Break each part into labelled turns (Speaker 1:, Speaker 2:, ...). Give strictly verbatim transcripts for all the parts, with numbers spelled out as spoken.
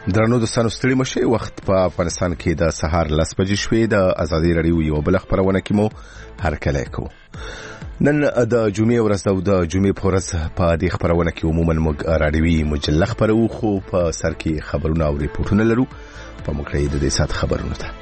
Speaker 1: درنو دوستانو ستړي مشه وخت په افغانستان کې د سهار لس بجې شوې د ازادي رادیو یو بل خبرونه کې مو هرکلی کو نن د جمعې ورځ او د جمعې په ورځ په دې خبرونه کې عموما موږ رادیوي مجله خبرو خو په سر کې خبرونه او ریپورتونه لرو په مکړې د دې سات خبرونه ته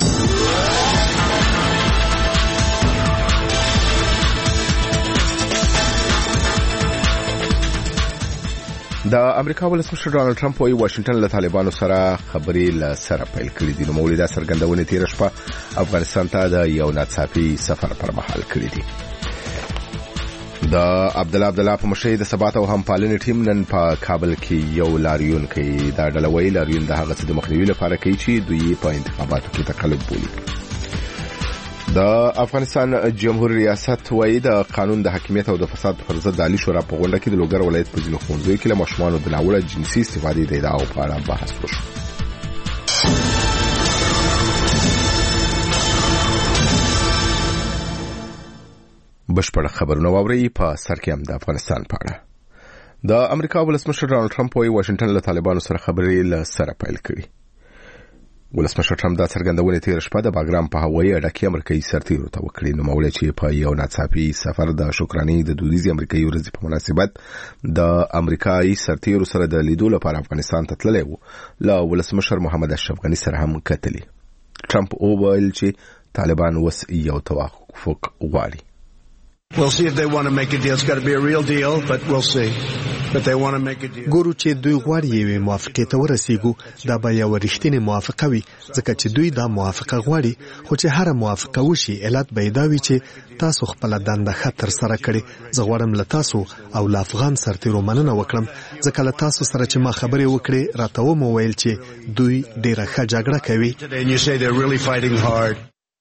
Speaker 1: د امریکا ولسمشر ډونالد ټرمپ وايي واشنگټن له طالبانو سره خبرې له سره پیل کړې دي. نو مولدا سرګندونه تیر شپه افغانستان ته د یو ناڅاپي سفر پر مهال کړی دي. د عبد الله عبد الله په مشرۍ د ثبات او همپالنې ټیم نن په کابل کې یو لاریون کوي. دا ډلوي لاریون د هغه څه د مخنیوي لپاره کوي چې دوی په انتخاباتو کې تقلب بولي. د افغانستان جمهور ریاست وايي د قانون د حاکمیت او د فساد پر ضد د عالی شورا په غونډه کې د لوګر ولایت په ځینو ښوونځیو کې له ماشومانو د ناوړه جنسي استفادې د ادعاو په اړه بحث وشو. بشپړ خبرونه واوري په سر کې هم د افغانستان په اړه. د امریکا ولسمشر ډونالد ټرمپ وايي واشنگټن له طالبانو سره خبرې له سره پیل کړي. ولسمشر ټرمپ دا څرګندونه تیر شپه د باګرام په هوایي اډه کې امریکایي سرتیرو ته وکړه. نو مولوی چې په یو ناڅاپي سفر د شکرانې د دودیزي امریکایي ورځې په مناسبت د امریکایي سرتیرو سره د لیدو لپاره افغانستان ته تللی و له ولسمشر محمد اشرف غني سره هم کتلی. ټرمپ وویل چې طالبان وس یو توافق غواړي.
Speaker 2: We'll see if they want to make a deal. It's got to be a real deal, but we'll see. But they want to make a deal.
Speaker 3: ګورو چې دوی غواړي یو موافقه ته ورسیږو. دا به یو رښتینی موافقه وي ځکه چې دوی دا موافقه غواړي. خو چې هر موافقه وشي علت به دا وي چې تاسو خپل دنده خطر سره کړی. زه غواړم له تاسو او له افغان سرتیرو مننه وکړم ځکه له تاسو سره چې ما خبرې وکړې راته و ویل چې دوی ډیره ښه جګړه کوي.
Speaker 2: And you say they're really fighting hard.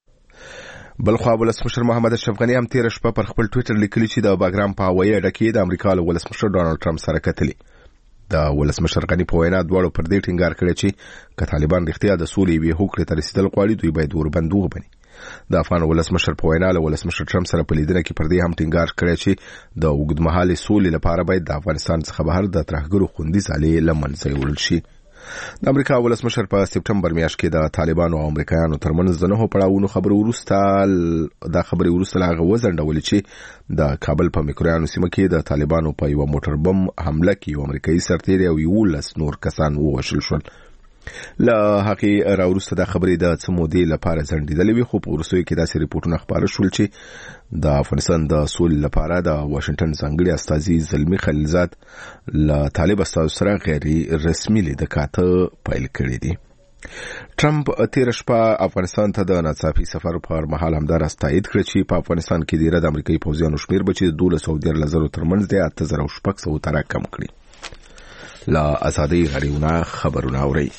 Speaker 1: بلخوا ولسمشر محمد اشرف غني هم تیر شپه پر خپل ټوئیټر لیکلی چې د باګرام په هوایي اډه کې د امریکا له ولسمشر ډونالد ټرمپ سره کتلی. د ولسمشر غني په وینا دواړو پر دې ټینګار کړی چې که طالبان رښتیا د سولې یوې هوکړې ته رسیدل غواړي دوی باید وربند وبني. د افغان ولسمشر په وینا له ولسمشر ټرمپ سره په لیدنه کې پر دې هم ټینګار کړی چې د اوږدمهالې سولې لپاره باید د افغانستان څخه بهر د ترهګرو خوندي ځالې له منځه یوړل شي. د امریکا ولسمشر په سپټمبر میاشت کې د طالبانو او امریکایانو ترمنځ د نهو پړاوونو خبرو وروسته د خبرې وروسته لاغه وزنډول چې د کابل په میکرویانو سیمه کې د طالبانو په یو موټر بم حمله کې یو امریکایي سرتیر او یو لس نور کسان ووژل شول. له هغې راوروسته د خبرې د څه مودې لپاره ځنډېدلې وي خو په وروستیو کې داسې ریپورټونه خپاره شول چې د افغانستان د سولې لپاره د واشنګټن ځانګړي استازي زلمي خلیلزاد له طالب استازو سره غیر رسمي لیدکاته پیل کړي دي. ټرمپ تیر شپه افغانستان ته د ناڅاپي سفر پر مهال همداراز تایید کړ چې په افغانستان کې د ایران امریکایي پوځیانو شمیر به چې دولس سوه دیارلس زرو ترمنځ دی اته زره شپږ سوه ته راکم کړي. لا ازادي غړیونه خبرونه اوري.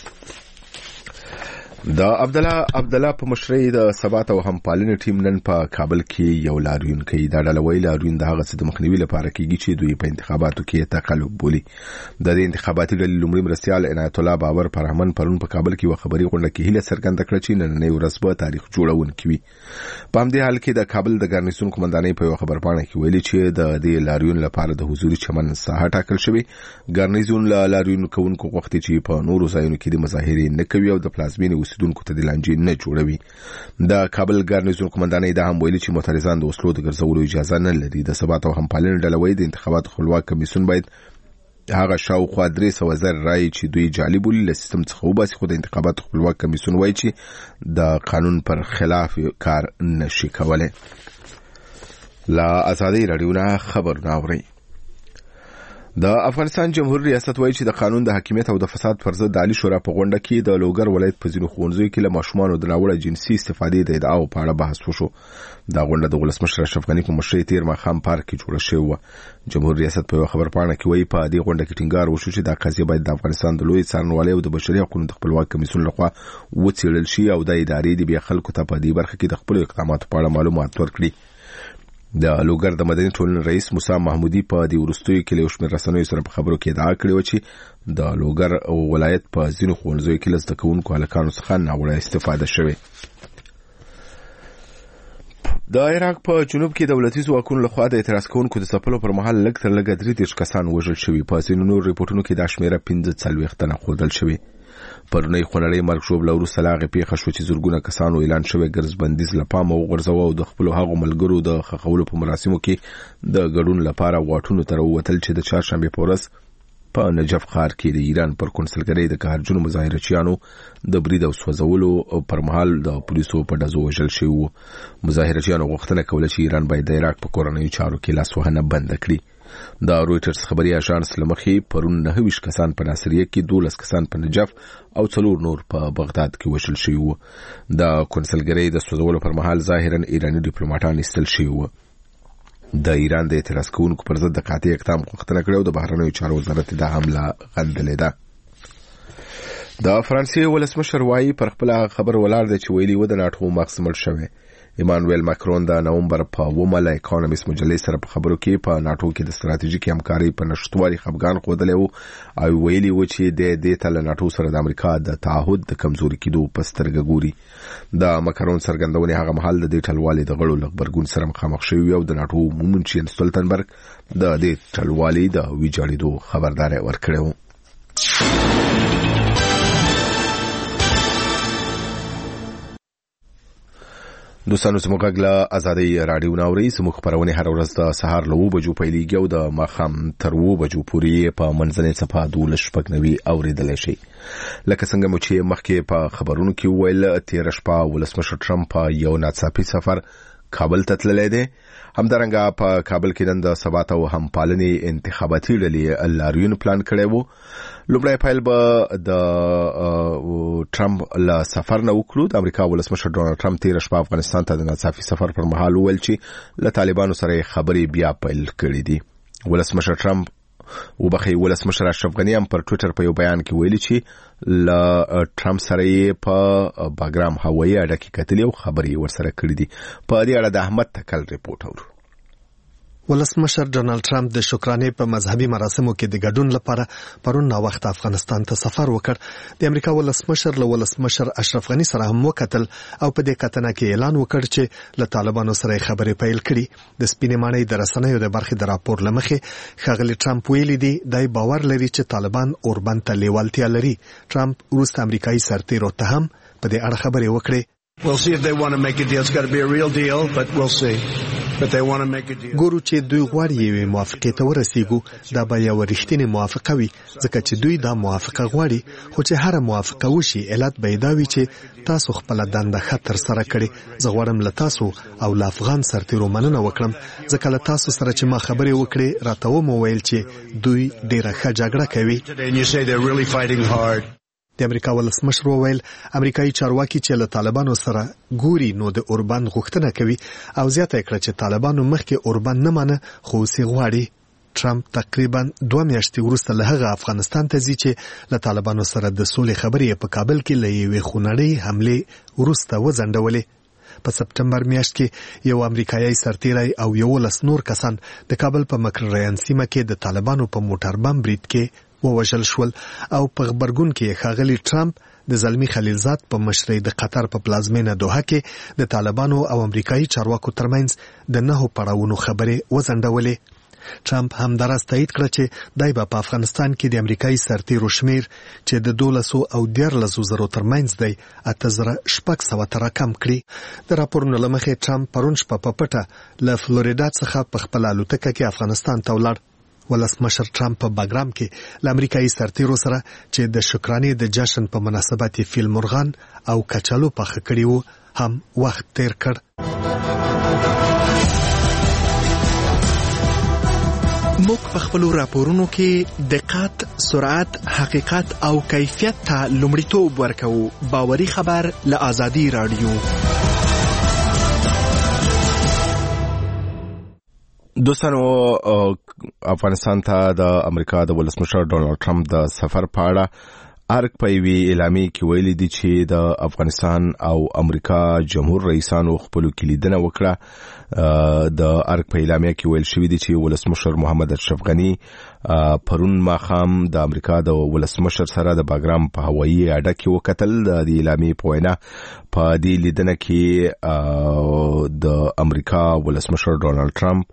Speaker 1: د عبد الله عبد الله په مشرۍ د ثبات او همپالنې ټیم نن په کابل کې یو لاریون کوي. دا ډلوي لاریون د هغه څه د مخنیوي لپاره کیږي چې دوی په انتخاباتو کې تقلب بولي. د دې انتخاباتي ډلې لومړي مرستیال عنایت الله باور پرهمن پرون په کابل کې و خبري غونډه کې هیله څرګنده کړه چې نن نه ورځ به تاریخ جوړونکي وي. په همدې حال کې د کابل د ګارنیزون قومندانۍ په خبر پاڼه کې ویلي چې د دې لاریون لپاره د حضوري چمن ساحه ټاکل شوی. ګارنیزون له لاریون کوونکو غوښتي چې په نورو ځایونو کې د مظاهرې نه کوي او د پلازمینې اوسیدونکو ته د لانجې نه جوړوي. د کابل ګارنیزون قومندانۍ دا هم ویلي چې معترضان د وسلو د ګرځولو اجازه نه لري. د ثبات او همپالنې ډلوي د انتخاباتو خپلواک کمیسیون باید هغه شاوخوا درې سوه زر رایې چې دوی جعلي بولي له سیستم څخه وباسي خو د انتخاباتو خپلواک کمیسیون وایي چې د قانون پر خلاف کار نشي کولی. لا ازادي رادیو خبرونه اوري. د افغانستان جمهور ریاست وایي چې د قانون د حاکمیت او د فساد پر ضد د عالی شورا په غونډه کې د لوګر ولایت په ځینو ښوونځیو کې له ماشومانو د ناوړه جنسي استفادې د ادعاو په اړه بحث وشو. دا غونډه د ولسمشر اشرف غني په مشرۍ تیر ماښام پارک کې جوړه شوې وه. جمهور ریاست په یوه خبر پاڼه کې وایي په دې غونډه کې ټینګار وشو چې دا قضیه باید د افغانستان د لوی څارنوالۍ او د بشري حقوقو د خپلواک کمیسیون لخوا وڅېړل شي او د ادارې د بیا خلکو ته په دې برخه کې د خپلو اقداماتو په اړه معلومات ورکړي. د لوګر د مدني ټولنې رئیس موسی محمودي په دې وروستیو کې له یو شمېر رسنیو سره په خبرو کې ادعا کړې وه چې د لوګر ولایت په ځینو ښوونځیو کې له زده کوونکو هلکانو څخه ناوړه استفاده شوې. د عراق په جنوب کې دولتي ځواکونو لخوا د اعتراض کوونکو د ځپلو پر مهال لږ تر لږه درې دېرش کسان وژل شوي. په ځینو نورو ریپورټونو کې دا شمېره پنځه څلوېښت تنه ښودل شوې. پرونی خونړی مرګ شوب لورو سلاغه پیښه شو چې زورګونه کسانو اعلان شوی ګرځ بندیز لپاره وغورځو او د خپل هغو ملګرو د خخولو په مراسمو کې د ګډون لپاره واټونو تر وتل چې د چهارشنبه په ورځ په نجف ښار کې د ایران پر کنسلګرۍ د قهرجنو مظاهرچیانو د برید او سوځولو پر مهال د پولیسو په ډزو وژل شوی وو. مظاهرچیانو غوښتنه کوله چې ایران باید د عراق په کورنیو چارو کې لاسوهنه بند کړي. د رويټرز خبري اژانس لمخې پرون نه ویش کسان په ناصریه کې دولس کسان په نجف او څلور نور په بغداد کې وژل شوی وو. د کنسلګرۍ د سوځولو پر مهال ظاهرا ایرانی ډیپلوماټان استل شوی وو. د ایران د اعتراض کوونکو پر ضد د قاطع اقدام غوښتنه کړې او د بهرنیو چارو وزارت د حمله غندلې ده. د فرانسې ولسمشر وايي پر خپل خبر ولاړ دی چې ویلي و د ناټو مغز مړ شوی. ایمانوئل ماکرون د نومبر په اوومه له اکونومیست مجلې سره په خبرو کې په ناټو کې د ستراتیژیکي همکارۍ په نشټوالي خفګان ښودلی و او ویلي و چې د دې ته له ناټو سره د امریکا د تعهد د کمزوري کېدو په سترګه ګوري. د ماکرون څرګندونې هغه مهال د دې ټلوالې د غړو له غبرګون سره مخامخ شوي او د ناټو عمومي چین ستولتنبرګ د دې ټلوالې د ویجاړېدو خبرداری ورکړی و. دوستانو زموږ غږ له ازادۍ راډیو ناوري زموږ خبرونه هر ورځ د سهار له اوه بجو پیلېږي او د ماښام تر اوه بجو پورې په منځنۍ صفحه دولس شپږ نوي اورېدلی شي. لکه څنګه مو چې مخکې په خبرونو کې وویل تېره شپه ولسمشر ټرمپ په یو ناڅاپي سفر کابل ته تللی دی. همدارنګه په کابل کې نن د ثبات او همپالنې انتخاباتي ډلې لاریون پلان کړی و. لومړی پیل به د ټرمپ له سفر نه وکړو. د امریکا ولسمشر ډونالد ټرمپ تېره شپه افغانستان ته د ناڅاپي سفر پر مهال وویل چې له طالبانو سره خبرې بیا پیل کړې دي. ولسمشر ټرمپ وبخي ولسمشر اشرف غني هم پر ټوئیټر په یو بیان کې ویلي چې له ټرمپ سره یې په باګرام هوایي اډه کې کتلې او خبرې ورسره کړې دي. په دې اړه د احمد تکل ریپورت اورو.
Speaker 3: ولسمشر ډونالد ټرمپ د شکرانې په مذهبي مراسمو کې د ګډون لپاره پرون نا وخت افغانستان ته سفر وکړ. د امریکا ولسمشر له ولسمشر اشرف غني سره هم وکتل او په دې کتنه کې اعلان وکړ چې له طالبانو سره خبرې پیل کړي. د سپینې ماڼۍ د رسنیو د برخې د راپور لمخې ښاغلي ټرمپ ویلي دی دای باور لري چې طالبان اوربند ته لیوالتیا لري. ټرمپ وروسته امریکایي سرتیرو ته هم په دې اړه خبرې وکړې.
Speaker 2: We'll see if they want to make a deal. It's got to be a real deal, but we'll see. But they want to make a deal.
Speaker 3: ګورو چې دوی غواړي یوې موافقې ته ورسیږو. دا به یو رښتینې موافقه وي ځکه چې دوی دا موافقه غواړي. خو چې هر موافقه وشي علت به دا وي چې تاسو خپل دنده ښه ترسره کړې. زه غواړم له تاسو او له افغان سرتیرو مننه وکړم ځکه له تاسو سره چې ما خبرې وکړې راته ومو ویل چې دوی ډېره ښه جګړه کوي.
Speaker 2: And you say they're really fighting hard.
Speaker 3: د امریکا ولسمشر وویل امریکایي چارواکي چې له طالبانو سره ګوري نو د اوربند غوښتنه کوي او زیاته کړه چې طالبانو مخکې اوربند نه منه خو اوس یې غواړي. ټرمپ تقریبا دوه میاشتې وروسته له هغه افغانستان ته ځي چې له طالبانو سره د سولې خبرې په کابل کې له یوې خونړۍ حملې وروسته وځنډولې. په سپټمبر میاشت کې یو امریکایي سرتیری او یولس نور کسان د کابل په مکرریان سیمه کې د طالبانو په موټر بم برید کې ووژل شول او په خبرګون کې ښاغلي ټرمپ د زلمی خلیلزاد په مشرۍ د قطر په پلازمینه دوحه کې د طالبانو او امریکایي چارواکو ترمنځ د نهو پړاوونو خبرې وځنډولې. ټرمپ هم دراز تایید کړ چې دای په افغانستان کې د امریکایي سرتیرو شمیر چې د دولسو او دیارلسو زرو ترمنځ دی اته زره شپږ سوه ته راکم کړي. د راپورونو له مخې ټرمپ پرون شپه په پټه له فلوریدا څخه په خپله الوتکه کې افغانستان ته ولاړ. ولسمشر ټرمپ په باګرام کې له امریکایي سرتیرو سره چې د شکرانې د جشن په مناسبت فیل مرغان او کچالو پخه کړي وو هم وخت تیر کړ. موږ په خپل راپورونو کې دقت، سرعت، حقیقت او کیفیت ته لومړیتوب ورکوو. باوري خبر له ازادي رادیو.
Speaker 1: دوستانو افغانستان ته د امریکا د ولسمشر ډونالد ټرمپ د سفر په اړه ارګ په یوې اعلامیې کې ویلي دي چې د افغانستان او امریکا جمهور رئیسانو خپلو کې لیدنه وکړه. د ارګ په اعلامیه کې ویل شوي دي چې ولسمشر محمد اشرف غني پرون ماښام د امریکا د ولسمشر سره د باګرام په هوایي اډه کې وکتل. د اعلامیې په وینا په دې لیدنه کې د امریکا ولسمشر ډونالد ټرمپ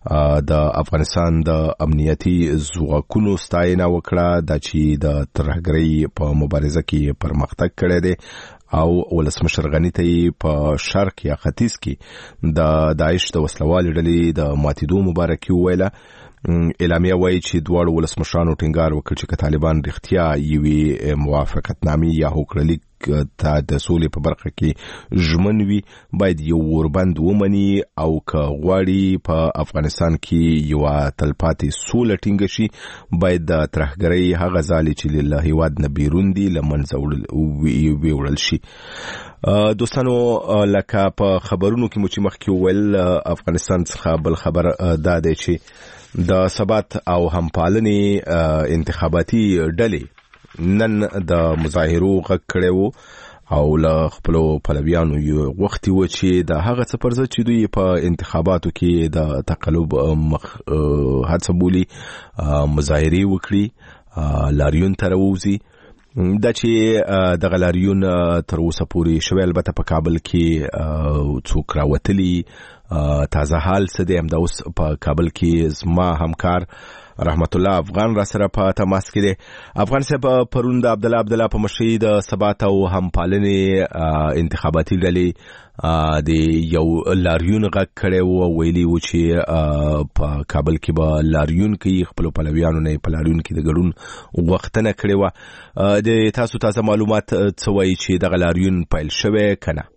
Speaker 1: د افغانستان د امنیتي ځواکونو ستاینه وکړه د چې د ترهګرۍ په مبارزه کې پرمختګ کړی دی او ولسمشر غنی ته په شرق یا ختیځ کې د داعش د وسلوال ډلې د ماتیدو مبارکي ویله. اعلامیه وایي چې دواړو ولسمشرانو ټینګار وکړ چې طالبان رښتیا یوې موافقتنامې یا هوکړلیک ته د سولې په برخه کې ژمن وي باید یو وربند ومني او که غواړي په افغانستان کې یو تلپاتې سوله ټینګه شي باید د ترهګرۍ هغه ځالې چې له هیواد نه بیرون دي له منځه ویوړل شي. دوستانو لکه په خبرونو کې مو چې مخکې وویل افغانستان څخه بل خبر دا دی چې د ثبات او همپالنې انتخاباتي ډلې نن د مظاهرو غږ کړی و او له خپلو پلویانو یې غوښتي و چې د هغه څه پر ضد چې دوی په انتخاباتو کې د تقلب مخ هڅه بولي مظاهرې وکړي لاریون ته راووځي. دا چې دغه لاریون تر اوسه پورې شوی البته په کابل کې څوک راوتلي تازه حال څه دی همدا اوس په کابل کې زما همکار رحمت الله افغان را سره په تماس کې دی. افغان صاحب پرون د عبدالله عبدالله په مشرۍ د ثبات او همپالنې انتخاباتي ډلې د یو لاریون غږ کړی و ویلي و چې په کابل کې به لاریون کوي خپلو پلویانو نه په لاریون کې د ګډون غوښتنه کړې وه. د تاسو تازه معلومات څه وایي چې دغه لاریون پیل شوی که نه؟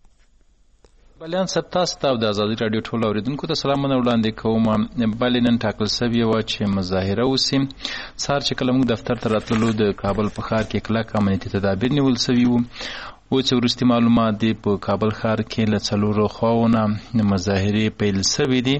Speaker 4: بلیان صاحب تاسو ته د ازادي راډیو ټول اوریدونکو ته سلامونه وړاندې کوم. بلې نن ټاکل سوې وه چې مظاهره وسي. سهار چې کله موږ دفتر ته راتللو د کابل په ښار کې کلک امنیتي تدابیر نیول سوي وو. اوس چې وروستي معلومات دي په کابل ښار کې له څلورو خواو نه مظاهرې پیل سوي دي.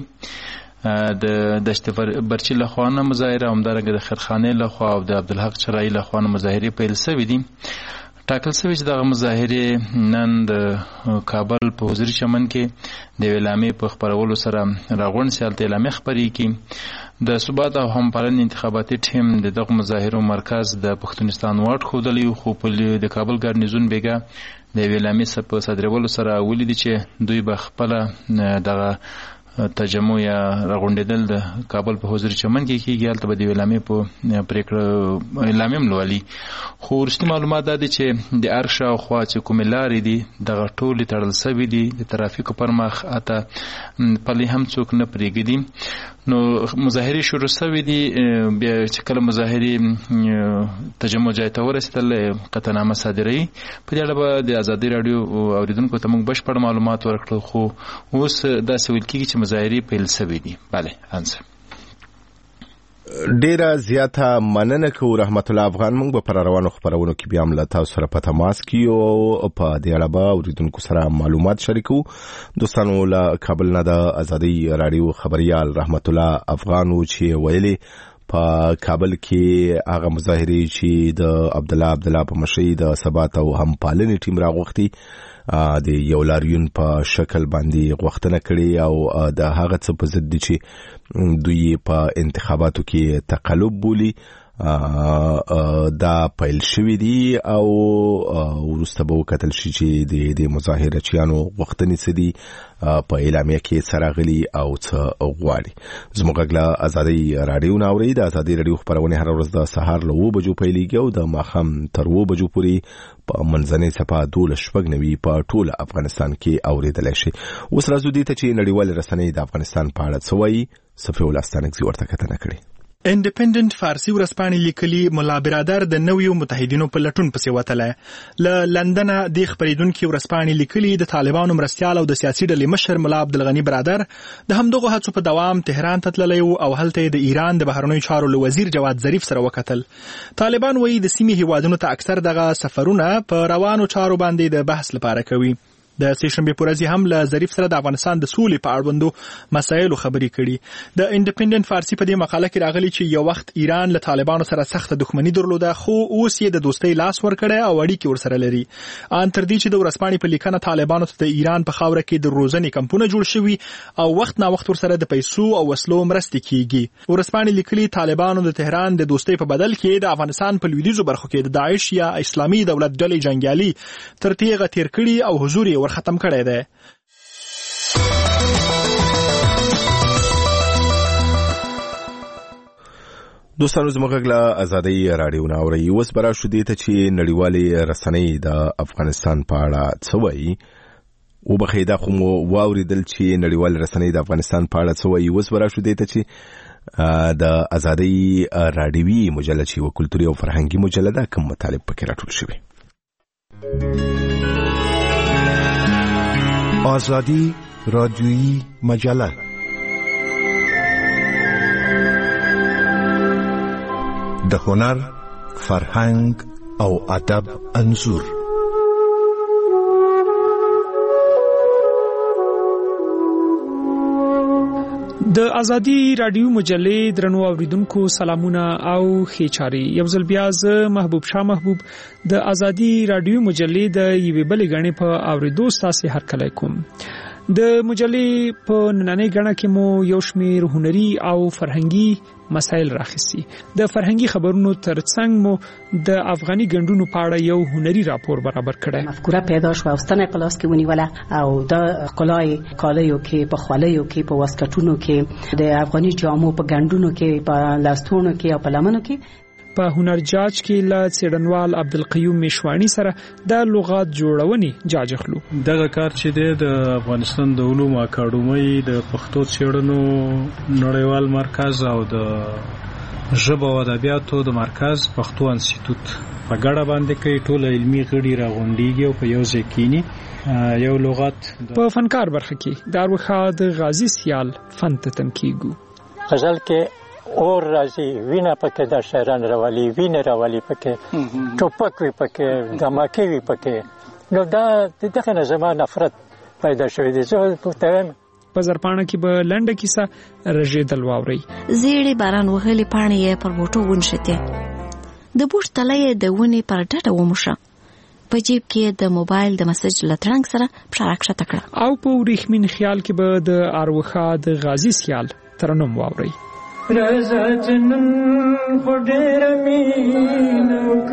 Speaker 4: د دشت برچي له خوا نه مظاهره همدارنګه د خیرخانې له خوا او د عبدالحق چرایي له خوا نه مظاهرې پیل سوي دي. ټاکل سوي چې دغه مظاهرې نن د کابل په حضوري چمن کې د اعلامیې په خپرولو سره راغونډ سي. هلته اعلامیه خپرې کړي. د ثبات او همپالنې انتخاباتي ټیم د دغه مظاهرو مرکز د پښتونستان واټ ښودلی خو په د کابل ګارنیزون بیګا د اعلامیې په صادرولو سره ولیدي چې دوی به خپله دغه تجمع یا راغونډېدل د کابل په حضوري چمن کې کېږي. هلته به د اعلامیې په پرېکړه اعلامیه هم لولي. خو وروستي معلومات دا دي چې د ارګ شاوخوا چې کومې لارې دي دغه ټولې تړل سوي دي. د ترافیکو پر مخ اته پلې هم څوک نه پرېږدي. نو مظاهرې شروع سوي دي. بیا چې کله مظاهرې تجمع ځای ته ورسېدل قطعنامه صادروي. په دې اړه به د ازادي راډیو اوریدونکو ته موږ بشپړ معلومات ورکړو. خو اوس داسې ویل کېږي چې مظاهرې پیل سوي دي. بله انسه
Speaker 1: ډیره زیاته مننه کوو رحمت الله افغان. موږ به پر روانو خبرونو کې بیا هم له تاسو سره په تماس کې او په دې اړه به اوریدونکو سره معلومات شریکو. دوستانو له کابل نه د ازادي راډیو خبريال رحمت الله افغان و چې ویلي په کابل کې هغه مظاهرې چې د عبدالله عبدالله په مشرۍ د ثبات او همپالنې ټیم راغوښتي د یو لاریون په شکل باندې غوښتنه کړې او د هغه څه په ضد دي چې دوی په انتخاباتو کې تقلب بولي دا پیل شوی دي او وروسته به وکتل شي چې د د مظاهرچیانو غوښتنې څه دي په اعلامیه کې څه راغلي او څه غواړي. زموږ غږ له ازادي راډیو نه اورئ. د ازادي راډیو خپرونې هره ورځ د سهار له اوه بجو پیلېږي او د ماښام تر اوه بجو پورې په منځنۍ څپه دولس شپږ نوي په ټول افغانستان کې اورېدلی شي. اوس راځو دې ته چې نړیوالې رسنۍ د افغانستان په اړه څه وایي. صفي الله ستانکزي ورته کتنه کړې.
Speaker 5: انډیپندنت فارسی ورځپاڼې لیکلي ملا برادر د نویو متحدینو په لټون پسې وتلی. له لندن د خبریدونکو ورځپاڼې لیکلي د طالبانو مرستیال او د سیاسي ډلې مشر ملا عبدالغنی برادر د همدغه هڅو په دوام تهران ته تللی او هلته د ایران د بهرنیو چارو له وزیر جواد ظریف سره وکتل. طالبان وایي د سیمې هیوادونو ته اکثر دغه سفرونه په روانو چارو باندې د بحث لپاره کوي. د سېشنبې په ورځ هم له ظریف سره د افغانستان د سولې په اړوندو مسایلو خبرې کړي. د انډیپندنت فارسی په دې مقاله کې راغلي چې یو وخت ایران له طالبانو سره سخت دښمني درلوده خو اوس یې د دوستۍ لاس ورکړی او اړیکې ورسره لري. ان تر دې چې د ورځپاڼې په لیکنه طالبانو ته د ایران په خاوره کې د روزنې کمپونه جوړ شوي او وخت نا وخت ورسره د پیسو او وسلو مرستې کیږي. ورځپاڼې لیکلي طالبانو د تهران د دوستۍ په بدل کې د افغانستان په لویدیځو برخو کې د داعش یا اسلامي دولت ډلې جنگیالي تر تیغه تیر کړي او حضور یې ورختم کړی دی.
Speaker 1: دوستانو زموږ له ازادي رادیو ناوړي اوس برا شو دي ته چې نړیوالې رسنۍ د افغانستان په اړه څه وایي او بخیدا خو مو واوریدل چې نړیوالې رسنۍ د افغانستان په اړه څه وایي. اوس برا شو دي ته چې د ازادي رادیوي مجله چې و کلتوري او فرهنګي مجله ده کوم مطالب پکې راټول شوی.
Speaker 2: آزادی رادیویی مجله د هنر، فرهنګ او ادب انځور.
Speaker 5: د ازادي رادیو مجلې درنو اوریدونکو سلامونه او خیچاري. یو ځل بیا ز محبوب شاه محبوب د ازادي رادیو مجلې د یوې بلې غړي په اوریدو ستاسو هر کله کوم. د مجلې په نننۍ غړه کې مو یو شمیر هنري او فرهنګي مسایل راخسي. د فرهنګي خبرونو ترڅنګ مو د افغاني ګوندونو په اړه یو هنري راپور برابر کړی.
Speaker 6: مفکوره پیدا شو او ستنه پلاس کې ونیوله او د قلای کالیو کې په خوالیو کې په واسکټونو کې د افغاني جامو په ګوندونو کې په لاستونو کې او په لمنو کې
Speaker 5: په هنر جاج کې له څېړنوال عبدالقیوم میشوانی سره د لغات جوړونې جاج خلو.
Speaker 7: دغه کار چې د افغانستان د علومو اکاډمۍ د پښتو څېړنو نړیوال مرکز او د ژبه او ادبیاتو د مرکز پښتو انسټیټوټ په ګډه باندې کوي. ټول علمي غړي راغونډيږي او په یو ځای کېني یو لغت
Speaker 5: په فنکار برخه کې د اروخاد غازی سیال فن ته تمکیږي.
Speaker 8: غزل کې اور راځي وینه پکې د شهران راولي وینه راولي پکې ټوپک وي پکې دماکي وي پکې نو دا دغه نه زمانه نفرت پیدا شوې دي. زه پوښتنه
Speaker 5: په زرپانه کې به لنډه کیسه رژیدل واوري.
Speaker 9: زیړې باران وهلي پاڼې یې پر بوټو ونشته د بوش تلې د ونې پر ډډه وموشه په جیب کې د موبایل د مسج لترنګ سره پښاکشه تکړه
Speaker 5: او په وریښمین خیال کې به د اروخاد غازی سیال ترنم واوري.
Speaker 10: رازا جنن خډیر مين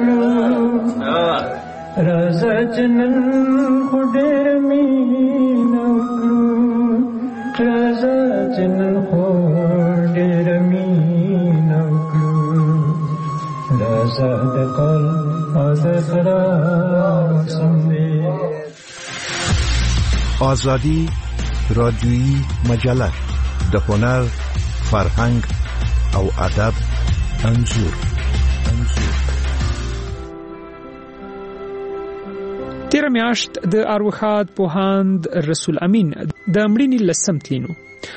Speaker 10: وکړو رازا جنن خډیر مين وکړو رازا جنن خډیر مين وکړو رازا د قل از خرا سمې.
Speaker 2: آزادی رادیویی مجله د هنر، فرهنګ او ادب انځور.
Speaker 5: تیر میاشت د اروخاد پوهاند رسول امین د مړینې لسم تلینو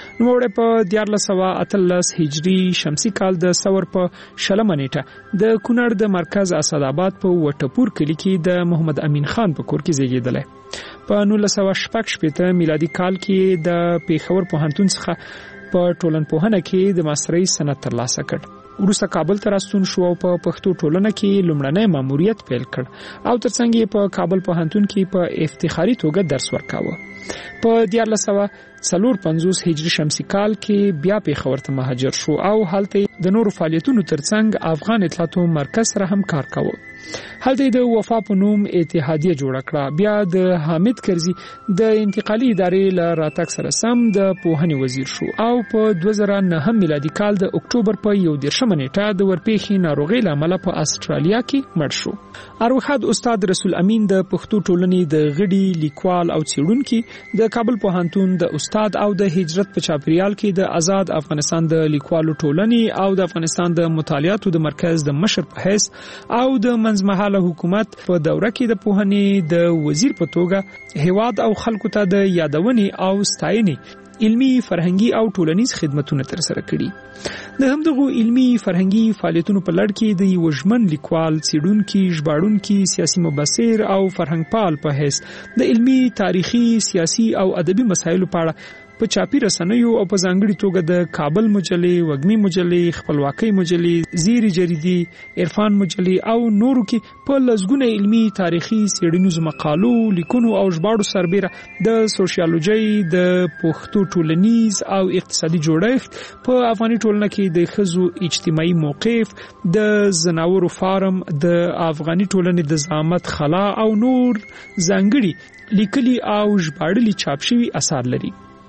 Speaker 5: نو په دیارلس سوه اتلس هجری شمسی کال د سور په شلمه نیټه د کونړ د مرکز اسداباد په وټپور کلی کې د محمد امین خان په کور کې زیږیدل. په نولس سوه شپږ شپېته میلادي کال کې د پیښور پوهنتون څخه په ټولنپوهنه کې د ماسترۍ سند ترلاسه کړ. وروسته کابل ته راستون شو او په پښتو ټولنه کې لومړنی ماموریت پیل کړ او ترڅنګ یې په کابل پوهنتون کې په افتخاري توګه درس ورکاوه. په دیارلس سوه څلور پنځوس هجری شمسی کال کې بیا پیښور ته مهاجر شو او هلته د نورو فعالیتونو ترڅنګ افغان اطلاعاتو مرکز سره هم کار کاوه. هلته د وفا په نوم اتحادیه جوړه کړه. بیا د حامد کرزي د انتقالي ادارې له راتګ سره سم د پوهنې وزیر شو او په دوه زره نهه میلادي کال د اکتوبر په یو دېرشمه نیټه د ورپېښې ناروغۍ له امله په استرالیا کې مړ شو. اروخاد استاد رسول امین د پښتو ټولنې د غړي لیکوال او څېړونکي د کابل پوهنتون د استاد او د هجرت په چاپیریال کې د آزاد افغانستان د لیکوالو ټولنې او د افغانستان د مطالعاتو د مرکز د مشر په حیث او د منځمهاله حکومت په دوره کې د پوهنې د وزیر په توګه هیواد او خلکو ته د یادونې او ستاینې علمي، فرهنګي او ټولنیز خدمتونه ترسره کړي. د همدغو علمي فرهنګي فعالیتونو په لړ کې د یو ژمن لیکوال، څېړونکي، ژباړونکي، سیاسي مبصر او فرهنګپال په حیث د علمي، تاریخي، سیاسي او ادبي مسایلو په اړه په چاپی رسنیو او په ځانګړي توګه د کابل مجلې، وګمي مجلې، خپلواکۍ مجلې، زیری جریدي، عرفان مجلې او نورو کې په لزګونه علمي، تاریخي، څېړنیزو مقالو، لیکونو او ژباړو سربېره د سوشیالوژي، د پښتو ټولنیز او اقتصادي جوړښت، په افغاني ټولنه کې د ښځو اجتماعي موقف، د زناورو فارم، د افغاني ټولنې د زعامت خلا او نور ځانګړي لیکلي او ژباړلي چاپ شوي اثار لري.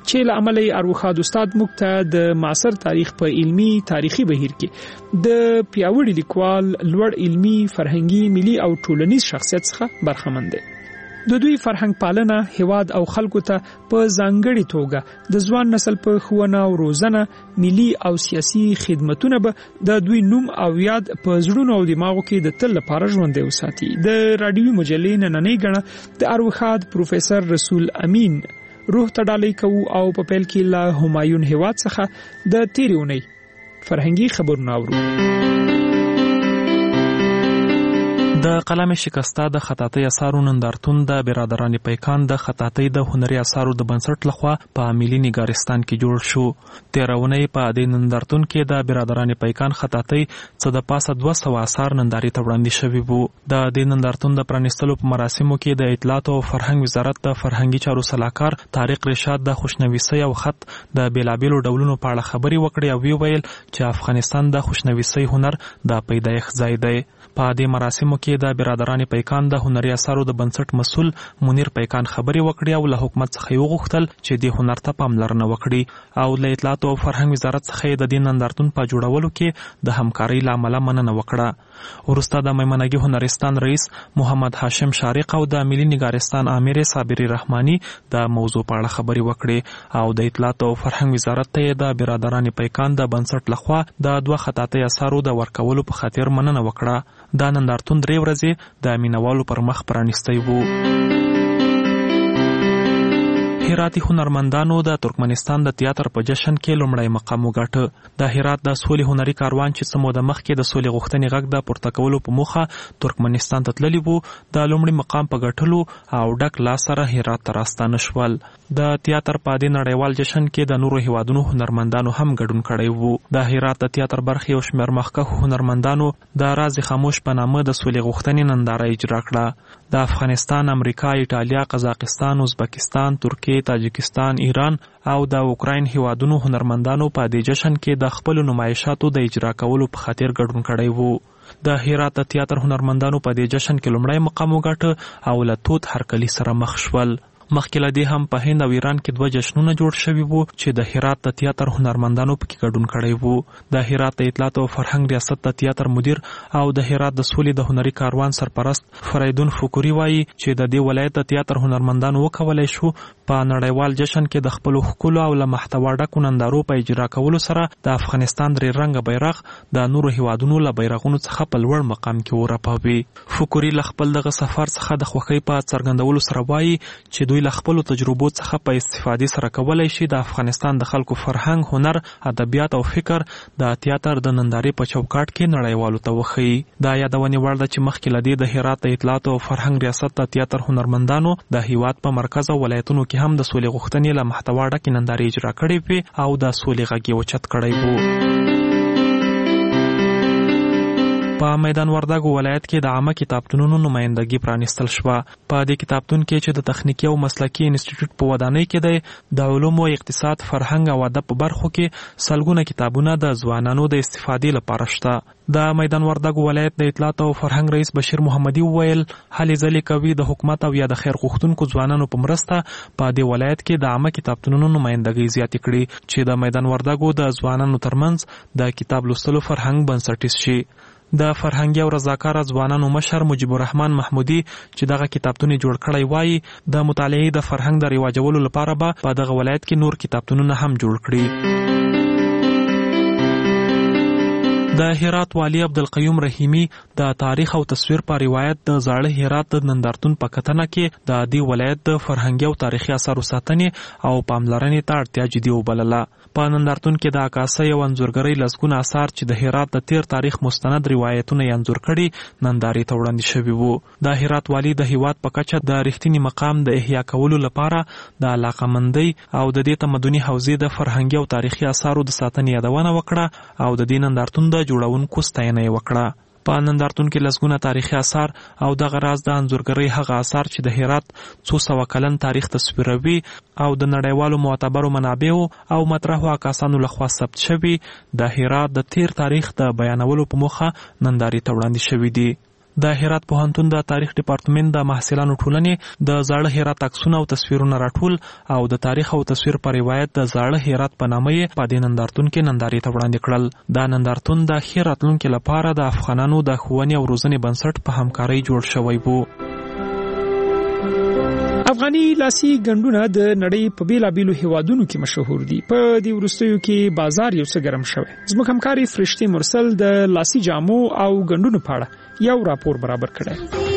Speaker 11: چې له امله اروخاد استاد موږ ته د معاصر تاریخ په علمی تاریخي بهیر کې د پیاوړي لیکوال لوړ علمی فرهنګي ملي او ټولنیز شخصیت څخه برخمن دی. د دوی فرهنګ پالنه هیواد او خلکو ته په ځانګړي توګه د ځوان نسل په ښوونه او روزنه ملي او سیاسي خدمتونه به د دوی نوم او یاد په زړونو او دماغو کې د تل لپاره ژوندی وساتي. د رادیوي مجلې نننۍ غړه د اروخاد پروفیسور رسول امین روح ته ډالۍ کوو او په پیل کې له همایون هیواد څخه د تیرې اونۍ فرهنګي خبرونه اورو.
Speaker 12: د قلم شکسته د خطاطۍ اثارو نندارتون د برادران پیکان د خطاطۍ د هنري اثارو د بنسټ لخوا په ملي نګارستان کې جوړ شو. تیرونی په دې نندارتون کې د برادران پیکان خطاطۍ څخه د پاسه دوه سوه اثار نندارې ته وړاندې شوي وو. د دې نندارتون د پرانیستلو په مراسمو کې د اطلاعات او فرهنګ وزارت د فرهنګي چارو سلاکار طارق رشاد د خوشنویسۍ او خط د بیلابیلو ډولونو په اړه خبري وکړې او وی ویل چې افغانستان د خوشنویسۍ هنر د پیدایښت ځای دی. په دې مراسمو کې د برادران پیکان د هنري اثارو د بنسټ مسؤل منیر پیکان خبري وکړي او له حکومت څخه یې وغوښتل چې د هنر ته پاملرنه وکړي او له اطلاعات او فرهنګ وزارت څخه د دې نندارتون په جوړولو کې د همکارۍ لامل مننه وکړه. ورسته د میمنګي هنرستان رئیس محمد هاشم شارق او د ملي نګارستان امیر صابری رحماني د موضوع په اړه خبري وکړي او د اطلاعات او فرهنګ وزارت ته د برادران پیکان د بنسټ لخوا د دوه خطاطۍ اثارو د ورکولو په خاطر مننه وکړه. دا نندارتون درې ورځې د مینوالو پر مخ پرانیستی وو. هراتی هنرمندانو د ترکمنستان د تیاتر په جشن کې لومړی مقام وګاټه. د هرات د سولې هنري کاروان چې څه موده مخکې د سولې غوښتنې غږ د پورته کولو په موخه ترکمنستان ته تللی وو، د لومړي مقام په ګټلو او ډک لاس سره هرات ته راستانه شول. د تیاتر په دې نړیوال جشن کې د نورو هیوادونو هنرمندانو هم ګډون کړی وو. د هرات د تیاتر برخې او شمېر مخکښو هنرمندانو د راز خاموش په نامه د سولې غوښتنې ننداره اجرا کړه. د افغانستان، امریکا، ایټالیا، قزاقستان، ازبکستان، ترکیه، تاجکستان، ایران او د اوکراین هیوادونو هنرمندانو په دې جشن کې د خپل نمایشاتو د اجرا کولو په خاطر ګډون کړی وو. د هرات د تیاتر هنرمندانو په دې جشن کې لومړی مقام وګاټه او له تود هرکلي سره مخ شول. مخکې له دې هم په هند او ایران کې دوه جشنونه جوړ شوي وو چې د هرات د تیاتر هنرمندانو پکې ګډون کړی وو. د هرات د اطلاعات او فرهنګ ریاست د تیاتر مدیر او د هرات د سولې د هنري کاروان سرپرست فریدون فکوري وایي چې د دې ولایت د تیاتر هنرمندانو وکولای شو په نړیوال جشن کې د خپلو ښکلو او له محتوا ډکو نندارو په اجرا کولو سره د افغانستان درې رنګه بیرغ د نورو هیوادونو له بیرغونو څخه په لوړ مقام کې ورپوي. فکوري له خپل دغه سفر څخه د خوښۍ په څرګندولو سره وایي چې دوی له خپلو تجربو څخه په استفادې سره کولای شي د افغانستان د خلکو فرهنګ، هنر، ادبیات او فکر د تیاتر د نندارې په چوکاټ کې نړیوالو ته وښیي. دا یادونې وړ ده چې مخکې له دې د هرات د اطلاعات او فرهنګ ریاست د تیاتر هنرمندانو د هیواد په مرکز او ولایتونو کې هم د سولې غوښتنې له محتوا ډکې نندارې اجرا کړې وې او د سولې غږ یې اوچت کړی وو. په میدان وردګو ولایت کې د عامه کتابتونونو نمائندګي پرانیستل شوه. په دې کتابتون کې چې د تخنیکي او مسلکي انسټیټیوټ په ودانۍ کې دی، د علومو، اقتصاد، فرهنګ او ادب په برخو کې سلګونه کتابونه د ځوانانو د استفادې لپاره شته. د میدان وردګو ولایت د اطلاعات او فرهنګ رئیس بشیر محمدي وویل هلې ځلې کوي د حکومت او یا د خیر غوښتونکو ځوانانو په مرسته په دې ولایت کې د عامه کتابتونونو نمائندګي زیاتې کړي چې د میدان وردګو د ځوانانو ترمنځ د کتاب لوستلو فرهنګ بنسټیز شي. د فرهنګي او رضاکاره ځوانانو مشر مجيب الرحمن محمودي چې دغه کتابتون جوړ کړی وایي د مطالعې د فرهنګ د رواجولو لپاره به په دغه ولایت کې نور کتابتونونه هم جوړ کړي. د هرات والی عبدالقیوم رحیمی د تاریخ او تصویر په روایت د زاړه هرات د نندارتون په کتنه کې د دې ولایت د فرهنګي او تاریخي اثارو ساتنې او پاملرنې ته اړتیا جدي وبلله. په نندارتون کې د عکاسۍ او انځورګرۍ لسګونه اثار چې د هرات د تیر تاریخ مستند روایتونه یې انځور کړي نندارې ته وړاندې شوي وو. د هرات والی د هیواد په کچه د رښتینی مقام د احیا کولو لپاره د علاقمندۍ او د دې تمدني حوزې د فرهنګي او تاریخي اثارو د ساتنې یادونه وکړه او د دې نندارتون د جوړونکو ستاینه یې وکړه. په نندارتون کې لسګونه تاریخي اثار او دغه راز د انځورګرۍ هغه اثار چې د هرات څو سوه کلن تاریخ تصویروي او د نړیوالو معتبرو منابعو او مطرحو عکاسانو لخوا ثبت شوي د هرات د تیر تاریخ د بیانولو په موخه نندارې ته وړاندې شوي دي. د هرات پوهنتون د تاریخ ډپارټمنټ د محصلانو ټولنې د زاړه هرات عکسونه او تصویرونه راټول او د تاریخ او تصویر په روایت د زاړه هرات په نامه یې په دې نندارتون کې نندارې ته وړاندې کړل. دا نندارتون د ښې راتلونکي لپاره د افغانانو د ښوونې او روزنې بنسټ په همکارۍ جوړ شوی و.
Speaker 11: افغاني لاسي ګنډونه د نړۍ په بیلابیلو هیوادونو کې مشهور دي. په دې وروستیو کې بازار یو څه ګرم شوی. زموږ همکاري فرشتي مرسل د لاسي جامو او ګنډونو په اړه یو راپور برابر کړی.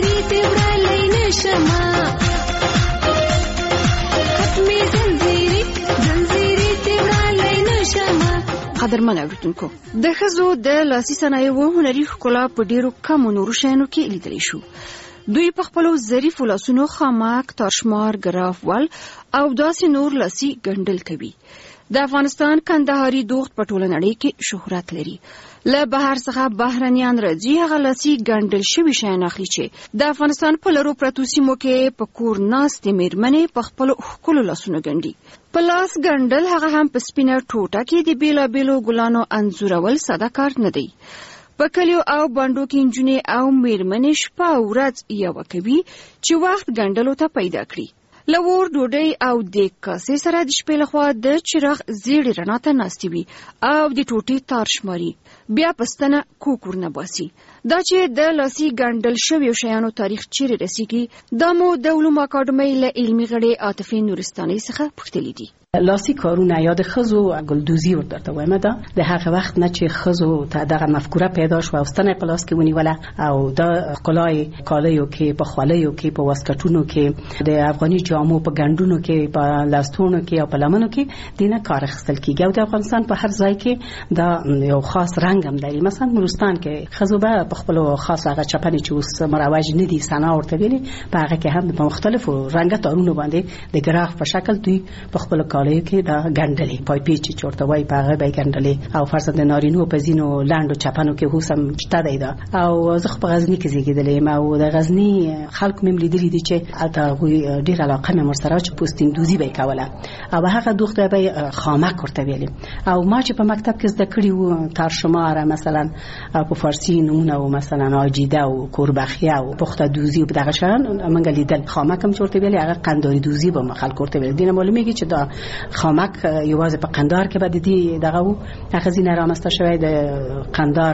Speaker 13: قدرمن اوریدونکو، د ښځو د لاسي صنایعو هنري ښکلا په ډیرو کمو نورو شیانو کې لیدلی شو. دوی په خپلو ظریفو لاسونو خامک، تارشمار، ګراف ول او داسې نور لاسي ګنډل کوي. د افغانستان کندهاري دوخت په ټوله نړۍ کې شهرت لري. له بهر څخه بهرنیان راځي هغه لاسي ګنډل شوي شیان اخلي چې د افغانستان په لرو پرتو سیمو کې په کور ناستې میرمنې په خپلو ښکلو لاسونو ګنډي. په لاس ګنډل هغه هم په سپینه ټوټه کې د بیلابیلو ګلانو انځورول ساده کار نه دی. په کلیو او بانډو کې نجونې او میرمنې شپه او ورځ یوه کوي چې وخت ګنډلو ته پیدا کړي. له اور ډوډۍ او د کاسې سره د شپې لخوا د چراغ زیړې رڼا ته ناستې وي او د ټوټې تار شماري، بیا پستنه کوکور نه باسي. دا چې د لاسي ګنډل شویو شیانو تاریخ چیرې رسیږي دا مو د علومو اکاډمۍ له علمي غړي عاطفې نورستانۍ څخه پوښتلي دي.
Speaker 6: لاسي کارونه یا د ښځو ګلدوزي ورته وایم ده د هغه وخت نه چې ښځو ته دغه مفکوره پیدا شوه او ستنه په لاس کې ونیوله او د ښکلای کالیو کې په خوالیو کې په واسکټونو کې د افغاني جامو په ګنډونو کې په لاستونو کې او په لمنو کې دینه کار اخیستل کیږي. او د افغانستان په هر ځای کې دا یو خاص رنګ هم لري. مثلا نورستان کې ښځو به په خپل خاص هغه چپنې چې اوس مروج نه دي سنا ورته ویلي په هغه کې هم په مختلفو رنګه تارونو باندې د ګراف په شکل دوی په خپل کالیو کې دا ګنډلې پای پیچ چورته وای په هغه به ګنډلې او فرض د نارینو په زینو لاندو چپنو کې هوسم شته دی دا. او زه په غزنی کې زیږیدلې ما او د غزنی خلک مم لیدلې دي چې البته ډیر علاقه مې مرسره چې پوستین دوزی به کوله او هغه دوخته به خامک ورته ویلې. او ما چې په مکتب کې زده کړی و تارشمار مثلا په فارسی نمونه او مثلا اجیده او کوربخیه او پخته دوزی په دغه شان منګ لیدل. خامک هم چورته ویلې هغه قنداری دوزی به خلک ورته ویل. دینه معلومیږي چې دا خامک یوازې په قندار کې به د دې دغه وو هغه زینه رامسته شوی د قندار